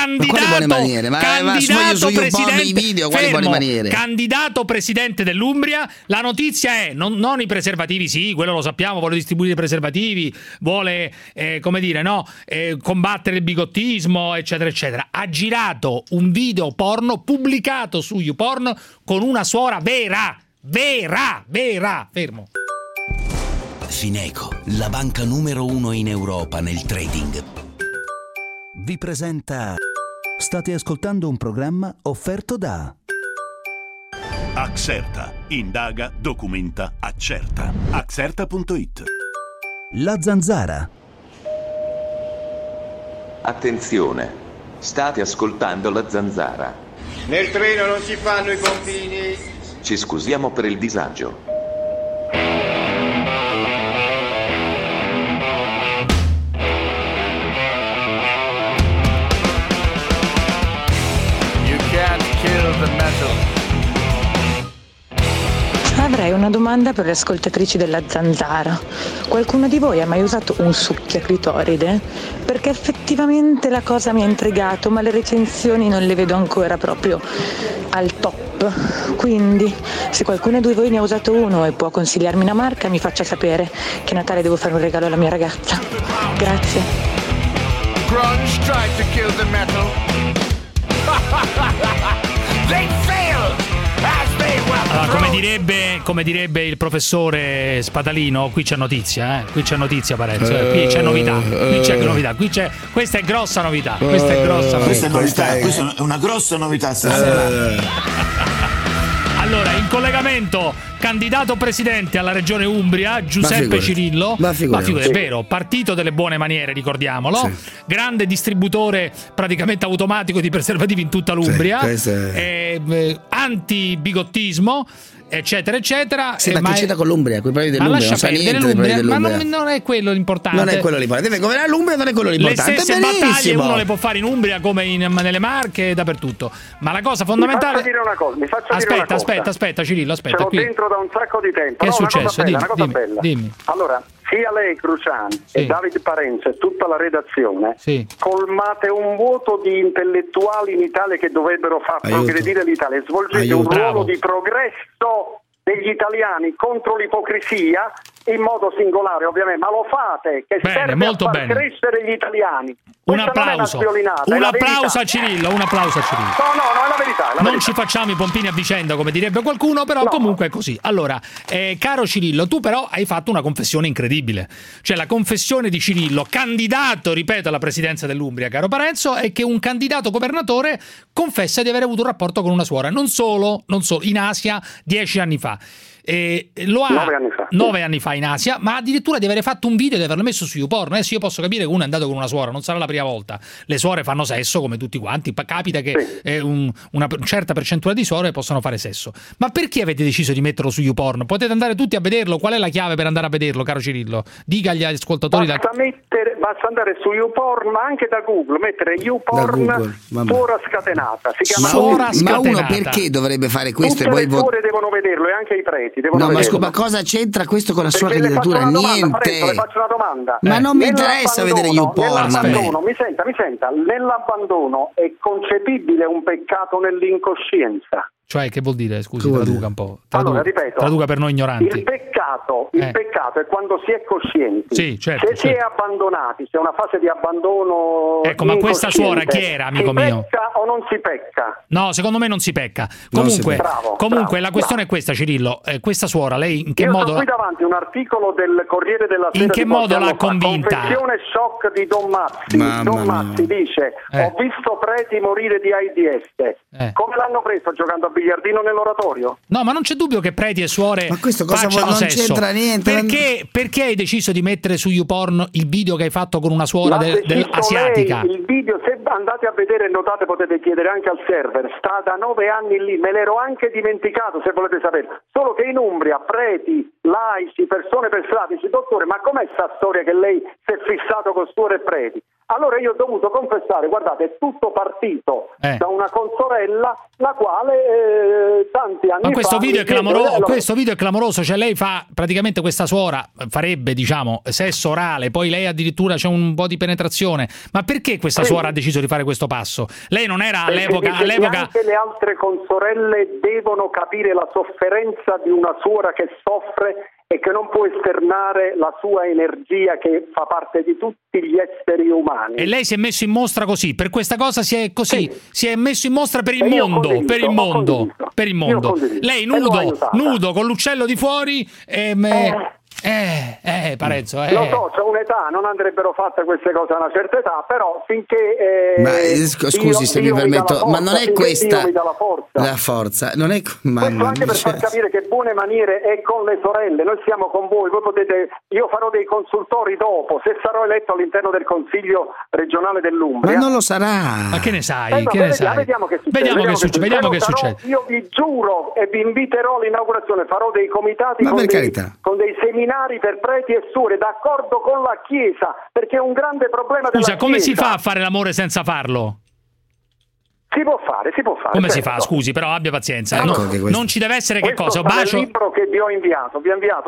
candidato presidente dell'Umbria. La notizia è, non i preservativi, sì, quello lo sappiamo, vuole distribuire i preservativi, vuole, combattere il bigottismo, eccetera, eccetera. Ha girato un video porno pubblicato su YouPorn con una suora vera, fermo. Fineco, la banca numero 1 in Europa nel trading, vi presenta. State ascoltando un programma offerto da Axerta. Indaga, documenta, accerta. Axerta.it. La Zanzara. Attenzione, state ascoltando La Zanzara. Nel treno non si fanno i confini. Ci scusiamo per il disagio. You can't kill the metal. Avrei una domanda per le ascoltatrici della Zanzara. Qualcuno di voi ha mai usato un succhiaclitoride? Perché effettivamente la cosa mi ha intrigato, ma le recensioni non le vedo ancora proprio al top. Quindi, se qualcuno di voi ne ha usato uno e può consigliarmi una marca, mi faccia sapere che a Natale devo fare un regalo alla mia ragazza. Grazie. Grunge tried to kill the metal. They failed as they were. Allora, come direbbe il professore Spadalino, qui c'è notizia, Parenzo, qui c'è novità, questa è grossa novità, questa è una grossa novità stasera. Allora, in collegamento, candidato presidente alla regione Umbria, Giuseppe Cirillo. Ma figurati, è vero, Partito delle Buone Maniere, ricordiamolo. Sì. Grande distributore praticamente automatico di preservativi in tutta l'Umbria. Anti-bigottismo, eccetera, eccetera. Sì, ma che c'entra con l'Umbria? Quei problemi dell'Umbria, non sa niente dei problemi dell'Umbria. Ma non è quello l'importante. Non è quello l'importante. Deve governare l'Umbria, non è quello l'importante. Le stesse battaglie uno le può fare in Umbria come nelle Marche e dappertutto. Ma la cosa fondamentale. Mi faccio dire una cosa. Aspetta, Cirillo, aspetta. Ce l'ho dentro da un sacco di tempo. Che è successo? Una cosa bella. Dimmi. Allora, sia lei, Cruciani, e Davide Parenzo e tutta la redazione colmate un vuoto di intellettuali in Italia che dovrebbero far progredire l'Italia e svolgete un ruolo di progresso degli italiani contro l'ipocrisia in modo singolare, ovviamente, ma lo fate, che serve a far crescere gli italiani. Un applauso a Cirillo, No, è la verità. Non ci facciamo i pompini a vicenda, come direbbe qualcuno, però comunque è così. Allora, caro Cirillo, tu però hai fatto una confessione incredibile. Cioè, la confessione di Cirillo, candidato, ripeto, alla presidenza dell'Umbria, caro Parenzo, è che un candidato governatore confessa di aver avuto un rapporto con una suora, non solo, in Asia 10 anni fa. Lo ha 9 anni fa in Asia, ma addirittura di avere fatto un video e di averlo messo su YouPorn. Adesso io posso capire che uno è andato con una suora, non sarà la prima volta. Le suore fanno sesso come tutti quanti, capita che una certa percentuale di suore possono fare sesso. Ma perché avete deciso di metterlo su YouPorn? Potete andare tutti a vederlo. Qual è la chiave per andare a vederlo, caro Cirillo? Dica agli ascoltatori. Basta andare su YouPorn, ma anche da Google, mettere YouPorn suora scatenata. Si chiama ma uno perché dovrebbe fare questo? Tutte le suore devono vederlo e anche i preti. Ma cosa c'entra questo con la sua candidatura? Niente. Le faccio una domanda. Ma non mi interessa vedere YouPorn. Mi senta, nell'abbandono è concepibile un peccato nell'incoscienza? Cioè, che vuol dire? Scusi, traduca un po'. Traduca per noi ignoranti. Il peccato è quando si è coscienti. Sì, certo, se si è abbandonati, se è una fase di abbandono. Ecco, ma questa suora chi era, amico mio? Si pecca o non si pecca? No, secondo me non si pecca. Comunque la questione è questa, Cirillo. Questa suora, lei in che modo? Io ho qui davanti un articolo del Corriere della Sera. In che modo l'ha convinta? Confessione shock di Don Mazzi. Don Mazzi dice: ho visto preti morire di AIDS. Come l'hanno preso giocando a biliardino nell'oratorio? No, ma non c'è dubbio che preti e suore facciano sesso. Non c'entra niente. Perché hai deciso di mettere su YouPorn il video che hai fatto con una suora asiatica? Il video, se andate a vedere e notate, potete chiedere anche al server, sta da 9 anni lì, me l'ero anche dimenticato, se volete sapere. Solo che in Umbria preti, laici, persone per strada, dice: dottore, ma com'è sta storia che lei si è fissato con suore e preti? Allora io ho dovuto confessare, guardate, è tutto partito da una consorella la quale tanti anni ma questo fa... Questo video è clamoroso, cioè lei fa praticamente, questa suora farebbe, diciamo, sesso orale, poi lei addirittura c'è un po' di penetrazione. Ma perché questa suora ha deciso di fare questo passo? Lei non era all'epoca... Anche le altre consorelle devono capire la sofferenza di una suora che soffre e che non può esternare la sua energia che fa parte di tutti gli esseri umani. E lei si è messo in mostra così, per questa cosa si è messo in mostra per il mondo, per il mondo. Lei nudo con l'uccello di fuori Parenzo, Lo so, c'è un'età, non andrebbero fatte queste cose a una certa età, però finché scusi se mi permetto, ma non è questa la forza, non è questo anche per far capire che buone maniere è con le sorelle. Noi siamo con voi potete, io farò dei consultori dopo, se sarò eletto all'interno del Consiglio regionale dell'Umbria. Ma non lo sarà. Ma che ne sai? Vediamo che succede. Io vi giuro e vi inviterò all'inaugurazione, farò dei comitati con dei seminari per preti e suore, d'accordo con la Chiesa, perché è un grande problema della Chiesa. Scusa, come si fa a fare l'amore senza farlo? Si può fare. Come si fa? Scusi, però abbia pazienza. Non ci deve essere che cosa? Bacio. Il libro che vi ho inviato.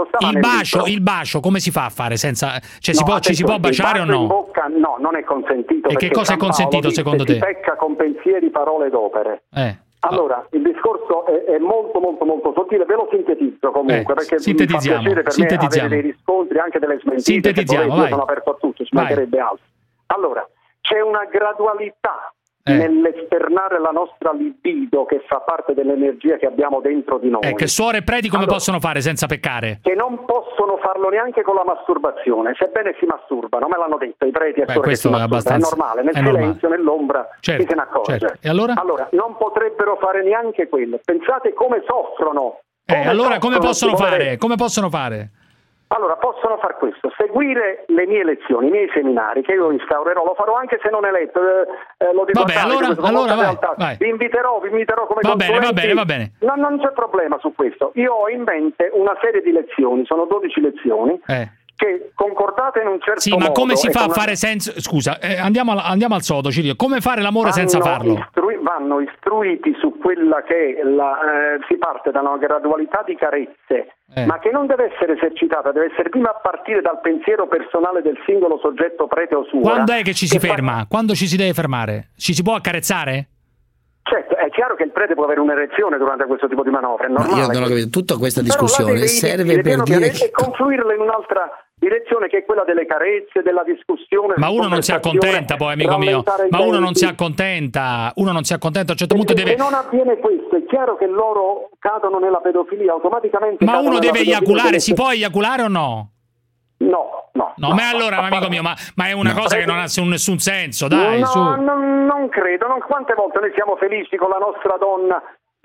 Il bacio, come si fa a fare senza? Cioè, ci si può baciare o no? In bocca, no, non è consentito. E che cosa è consentito secondo te? Si pecca con pensieri, parole ed opere. Allora, il discorso è molto molto molto sottile, ve lo sintetizzo comunque, perché mi fa piacere per me avere dei riscontri, anche delle smentite. Io sono aperto a tutto, ci mancherebbe altro. Allora, c'è una gradualità nell'esternare la nostra libido, che fa parte dell'energia che abbiamo dentro di noi. Che suore e preti come possono fare senza peccare? Che non possono farlo neanche con la masturbazione, sebbene si masturbano, me l'hanno detto i preti e suore che si masturbano, è normale, nel silenzio, nell'ombra, chi se ne accorge. Certo. E allora? Allora, non potrebbero fare neanche quello. Pensate come soffrono. Come possono fare? Come possono fare? Allora, possono far questo, seguire le mie lezioni, i miei seminari, che io instaurerò, lo farò anche se non eletto, lo dico. Vabbè, allora vai. Vi inviterò come consulenti. Va bene. No, non c'è problema su questo. Io ho in mente una serie di lezioni, sono 12 lezioni, che concordate in un certo modo... Sì, ma come si fa a fare senza... Scusa, andiamo al sodo, Cirio. Come fare l'amore senza farlo? Vanno istruiti su quella che si parte da una gradualità di carezze, ma che non deve essere esercitata, deve essere prima a partire dal pensiero personale del singolo soggetto prete o suora. Quando è che ci si ferma? Quando ci si deve fermare? Ci si può accarezzare? Certo, è chiaro che il prete può avere un'erezione durante questo tipo di manovre, è normale. Io non ho capito, tutta questa discussione serve per dire e confluirla in un'altra direzione, che è quella delle carezze, della discussione. Ma uno non si accontenta poi, amico mio. Ma uno non si accontenta. A un certo punto deve... Se non avviene questo, è chiaro che loro cadono nella pedofilia automaticamente. Ma uno deve eiaculare, si può eiaculare o no? No, ma allora, amico mio, ma è una cosa che non ha nessun senso, dai. Non credo. Quante volte noi siamo felici con la nostra donna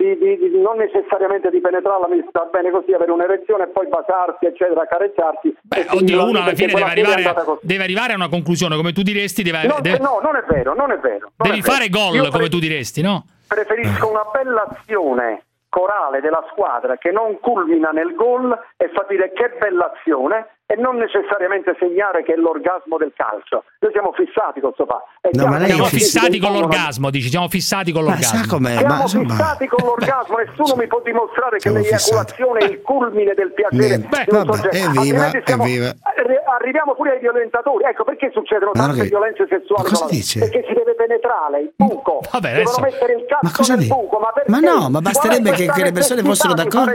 non necessariamente di penetrarla, mi sta bene così, avere un'erezione e poi baciarsi, eccetera, accarezzarsi. Oddio, uno alla fine deve arrivare a una conclusione, come tu diresti. No, non è vero. Devi fare gol, come tu diresti, no? Preferisco una bella azione corale della squadra che non culmina nel gol e fa dire che bella azione, e non necessariamente segnare che è l'orgasmo del calcio. Noi siamo fissati con questo siamo fissati con l'orgasmo, dici, siamo fissati con l'orgasmo. Siamo fissati con l'orgasmo, nessuno mi può dimostrare che l'eiaculazione è il culmine del piacere di un soggetto. Arriviamo pure ai violentatori. Ecco perché succedono tante violenze sessuali. Perché si deve penetrare il buco. Devono mettere il cazzo nel buco. Ma basterebbe che le persone fossero d'accordo.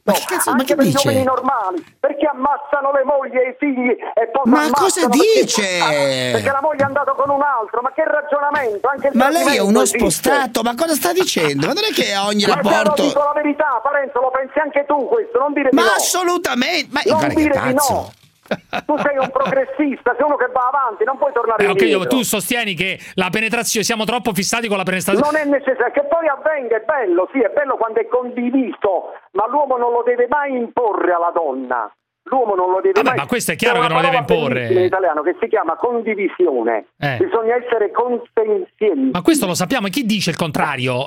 Ma che dice? Per i normali, perché ammazzano le mogli e i figli e poi cosa dice? Perché la moglie è andata con un altro. Ma che ragionamento? Ma lei è uno spostato, ma cosa sta dicendo? Ma non è che ogni rapporto... Ma dico la verità, Parenzo, lo pensi anche tu questo, non dire di no. Ma assolutamente, ma non dire di no. Tu sei un progressista, sei uno che va avanti, non puoi tornare indietro. Tu sostieni che la penetrazione, siamo troppo fissati con la penetrazione. Non è necessario, che poi avvenga, è bello, sì, è bello quando è condiviso, ma l'uomo non lo deve mai imporre alla donna. L'uomo non lo deve mai... Ma questo è chiaro che non lo deve imporre. In italiano che si chiama condivisione. Bisogna essere consenzienti. Ma questo lo sappiamo, e chi dice il contrario?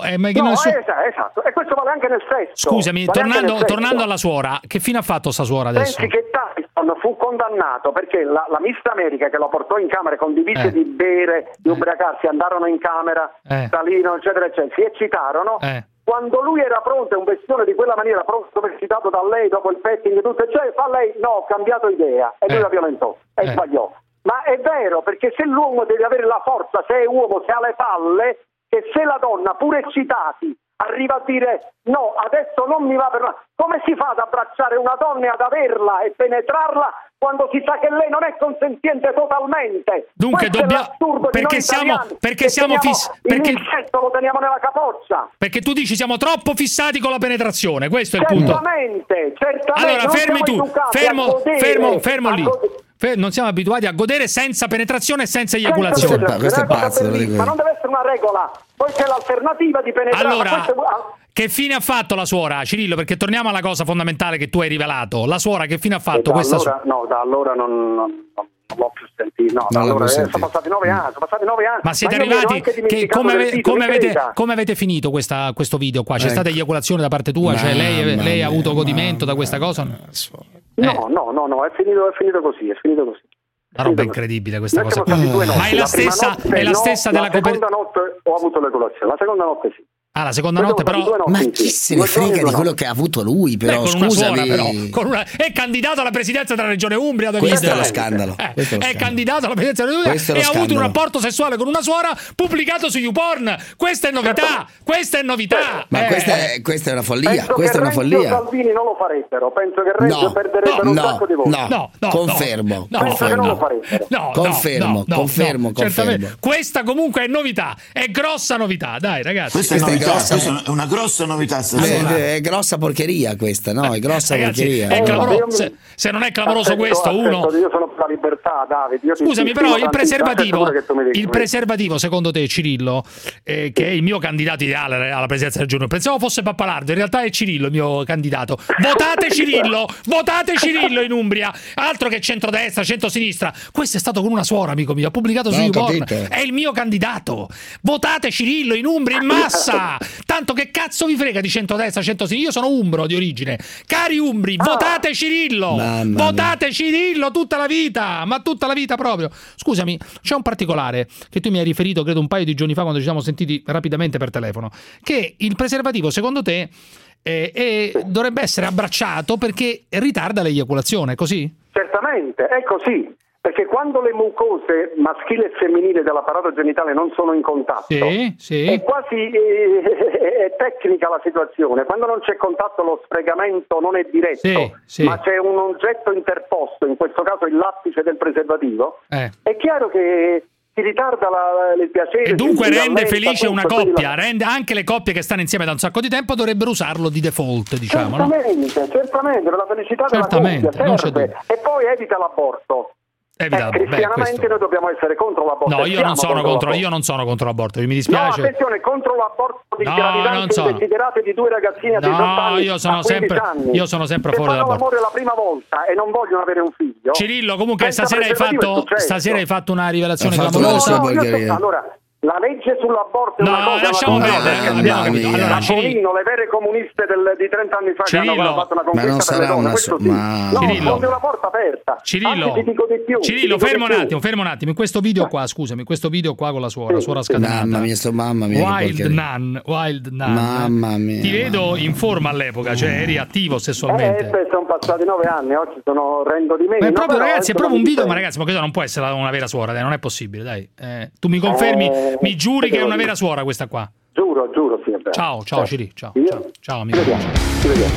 Esatto, e questo vale anche nel sesso. Scusami, tornando alla suora, che fine ha fatto sta suora adesso? Pensi che fu condannato perché la Miss America, che lo portò in camera, condivise di bere, di ubriacarsi, andarono in camera, salirono, eccetera, eccetera, si eccitarono. Quando lui era pronto, un bestione di quella maniera, pronto, eccitato da lei, dopo il petting e tutto, cioè fa lei, no, ho cambiato idea, e lui la violentò, e sbagliò. Ma è vero, perché se l'uomo deve avere la forza, se è uomo, se ha le palle, che se la donna, pure eccitati, arriva a dire no, adesso non mi va per... Come si fa ad abbracciare una donna e ad averla e penetrarla quando si sa che lei non è consenziente totalmente? Dunque dobbiamo, perché siamo perché l'insetto lo teniamo nella capoccia. Perché tu dici siamo troppo fissati con la penetrazione, questo è il punto. Certamente. Allora fermi tu, fermo lì. Non siamo abituati a godere senza penetrazione e senza eiaculazione. Questo è pazzo, ma non deve essere una regola. Poi c'è l'alternativa di penetrare. Allora, che fine ha fatto la suora, Cirillo? Perché torniamo alla cosa fondamentale che tu hai rivelato. La suora che fine ha fatto? Da allora non l'ho più sentito. No, allora sono passati 9 anni. Ma siete arrivati? Come avete finito questo video qua? C'è stata eiaculazione da parte tua? Cioè lei ha avuto godimento da questa cosa? No, è finito così. Una roba incredibile questa cosa. Ma è la stessa della copertina. La seconda notte ho avuto l'eiaculazione, la seconda notte sì. La seconda notte però... Ma chi se ne frega di quello che ha avuto lui, però, scusami. È candidato alla presidenza della regione Umbria. Questo è lo scandalo. È candidato alla presidenza della regione Umbria e ha avuto un rapporto sessuale con una suora pubblicato su YouPorn. Questa è novità. Ma questa è una follia. Questa è una follia. Salvini non lo farebbero. Penso che Reggio perderebbero un sacco di voti. No, confermo. Confermo. Questa comunque è novità. È grossa novità. Dai, ragazzi. Questa è una grossa novità è grossa porcheria questa, no? È grossa porcheria. È clamoroso. Se non è clamoroso questo, uno... Io sono per la libertà, Davide. Scusami, però il preservativo, secondo te, Cirillo, che è il mio candidato ideale alla presidenza del giorno, pensavo fosse Pappalardo, in realtà è Cirillo il mio candidato. Votate Cirillo in Umbria, altro che centrodestra, centrosinistra. Questo è stato con una suora, amico mio, ha pubblicato su YouPorn. È il mio candidato. Votate Cirillo in Umbria in massa. Tanto che cazzo vi frega di centrodestra, centrosinistra? Io sono umbro di origine. Cari umbri, votate Cirillo! Votate Cirillo tutta la vita! Ma tutta la vita proprio! Scusami, c'è un particolare che tu mi hai riferito, credo un paio di giorni fa, quando ci siamo sentiti rapidamente per telefono, che il preservativo, secondo te, dovrebbe essere abbracciato perché ritarda l'eiaculazione, così? Certamente, è così. Perché quando le mucose maschile e femminile dell'apparato genitale non sono in contatto, è quasi è tecnica la situazione. Quando non c'è contatto lo sfregamento non è diretto, ma c'è un oggetto interposto, in questo caso il lattice del preservativo, è chiaro che si ritarda il piacere. E dunque rende felice una coppia, rende anche le coppie che stanno insieme da un sacco di tempo dovrebbero usarlo di default, diciamo. Certamente, per la felicità della coppia serve. E poi evita l'aborto. Cristianamente noi dobbiamo essere contro l'aborto. No, io non sono contro l'aborto, mi dispiace. No, attenzione, contro l'aborto di gravidanze indesiderate di 2 ragazzine a 18 anni. Io sono sempre a favore dell'aborto. l'amore la prima volta e non vogliono avere un figlio. Cirillo, comunque stasera hai fatto una rivelazione clamorosa. Allora, la legge sull'aborto è una cosa. Lasciamo perdere, abbiamo capito. Allora, Cirillo, le vere comuniste di 30 anni fa che hanno fatto una conquista per le donne, questo sì. No, una porta aperta. Cirillo, fermo un attimo. In questo video qua, scusami, con la suora scatenata. Mamma mia. Wild Nun. Mamma mia. Ti vedo in forma all'epoca, cioè eri attivo sessualmente. Sono passati 9 anni, oggi rendo di meno. Ma è proprio, ragazzi, è proprio un video, ma ragazzi, ma questa non può essere una vera suora, dai, non è possibile, dai. Tu mi confermi? Mi giuri che è una vera suora questa qua? Giuro, sì. È vero. Ciao, Ciri. Ciao, amico. Ci vediamo.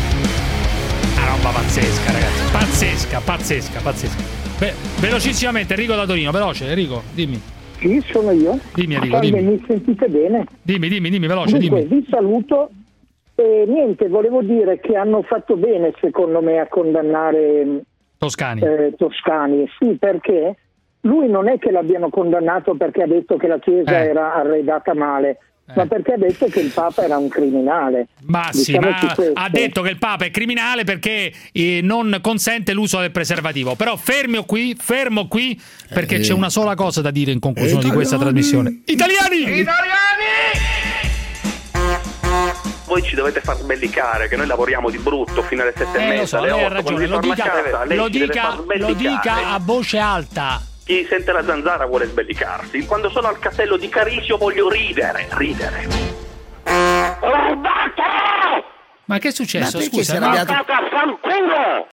Una roba pazzesca, ragazzi. Pazzesca. Velocissimamente, Enrico da Torino, veloce, Enrico, dimmi. Sì, sono io. Dimmi, Enrico, dimmi. Mi sentite bene? Dimmi, veloce, Dunque, dimmi. Vi saluto. Niente, volevo dire che hanno fatto bene, secondo me, a condannare Toscani, sì, perché lui non è che l'abbiano condannato perché ha detto che la Chiesa era arredata male, ma perché ha detto che il Papa era un criminale. Ma ha detto che il Papa è criminale perché non consente l'uso del preservativo. Però fermo qui, perché c'è una sola cosa da dire in conclusione di questa trasmissione. Italiani! voi ci dovete far sbellicare, che noi lavoriamo di brutto fino alle 7:30, lo so, alle 8, lei ha ragione, lo dica a voce alta. Chi sente la zanzara vuole sbellicarsi. Quando sono al castello di Carisio voglio ridere. Ma che è successo? Ma scusa, si è arrabbiato?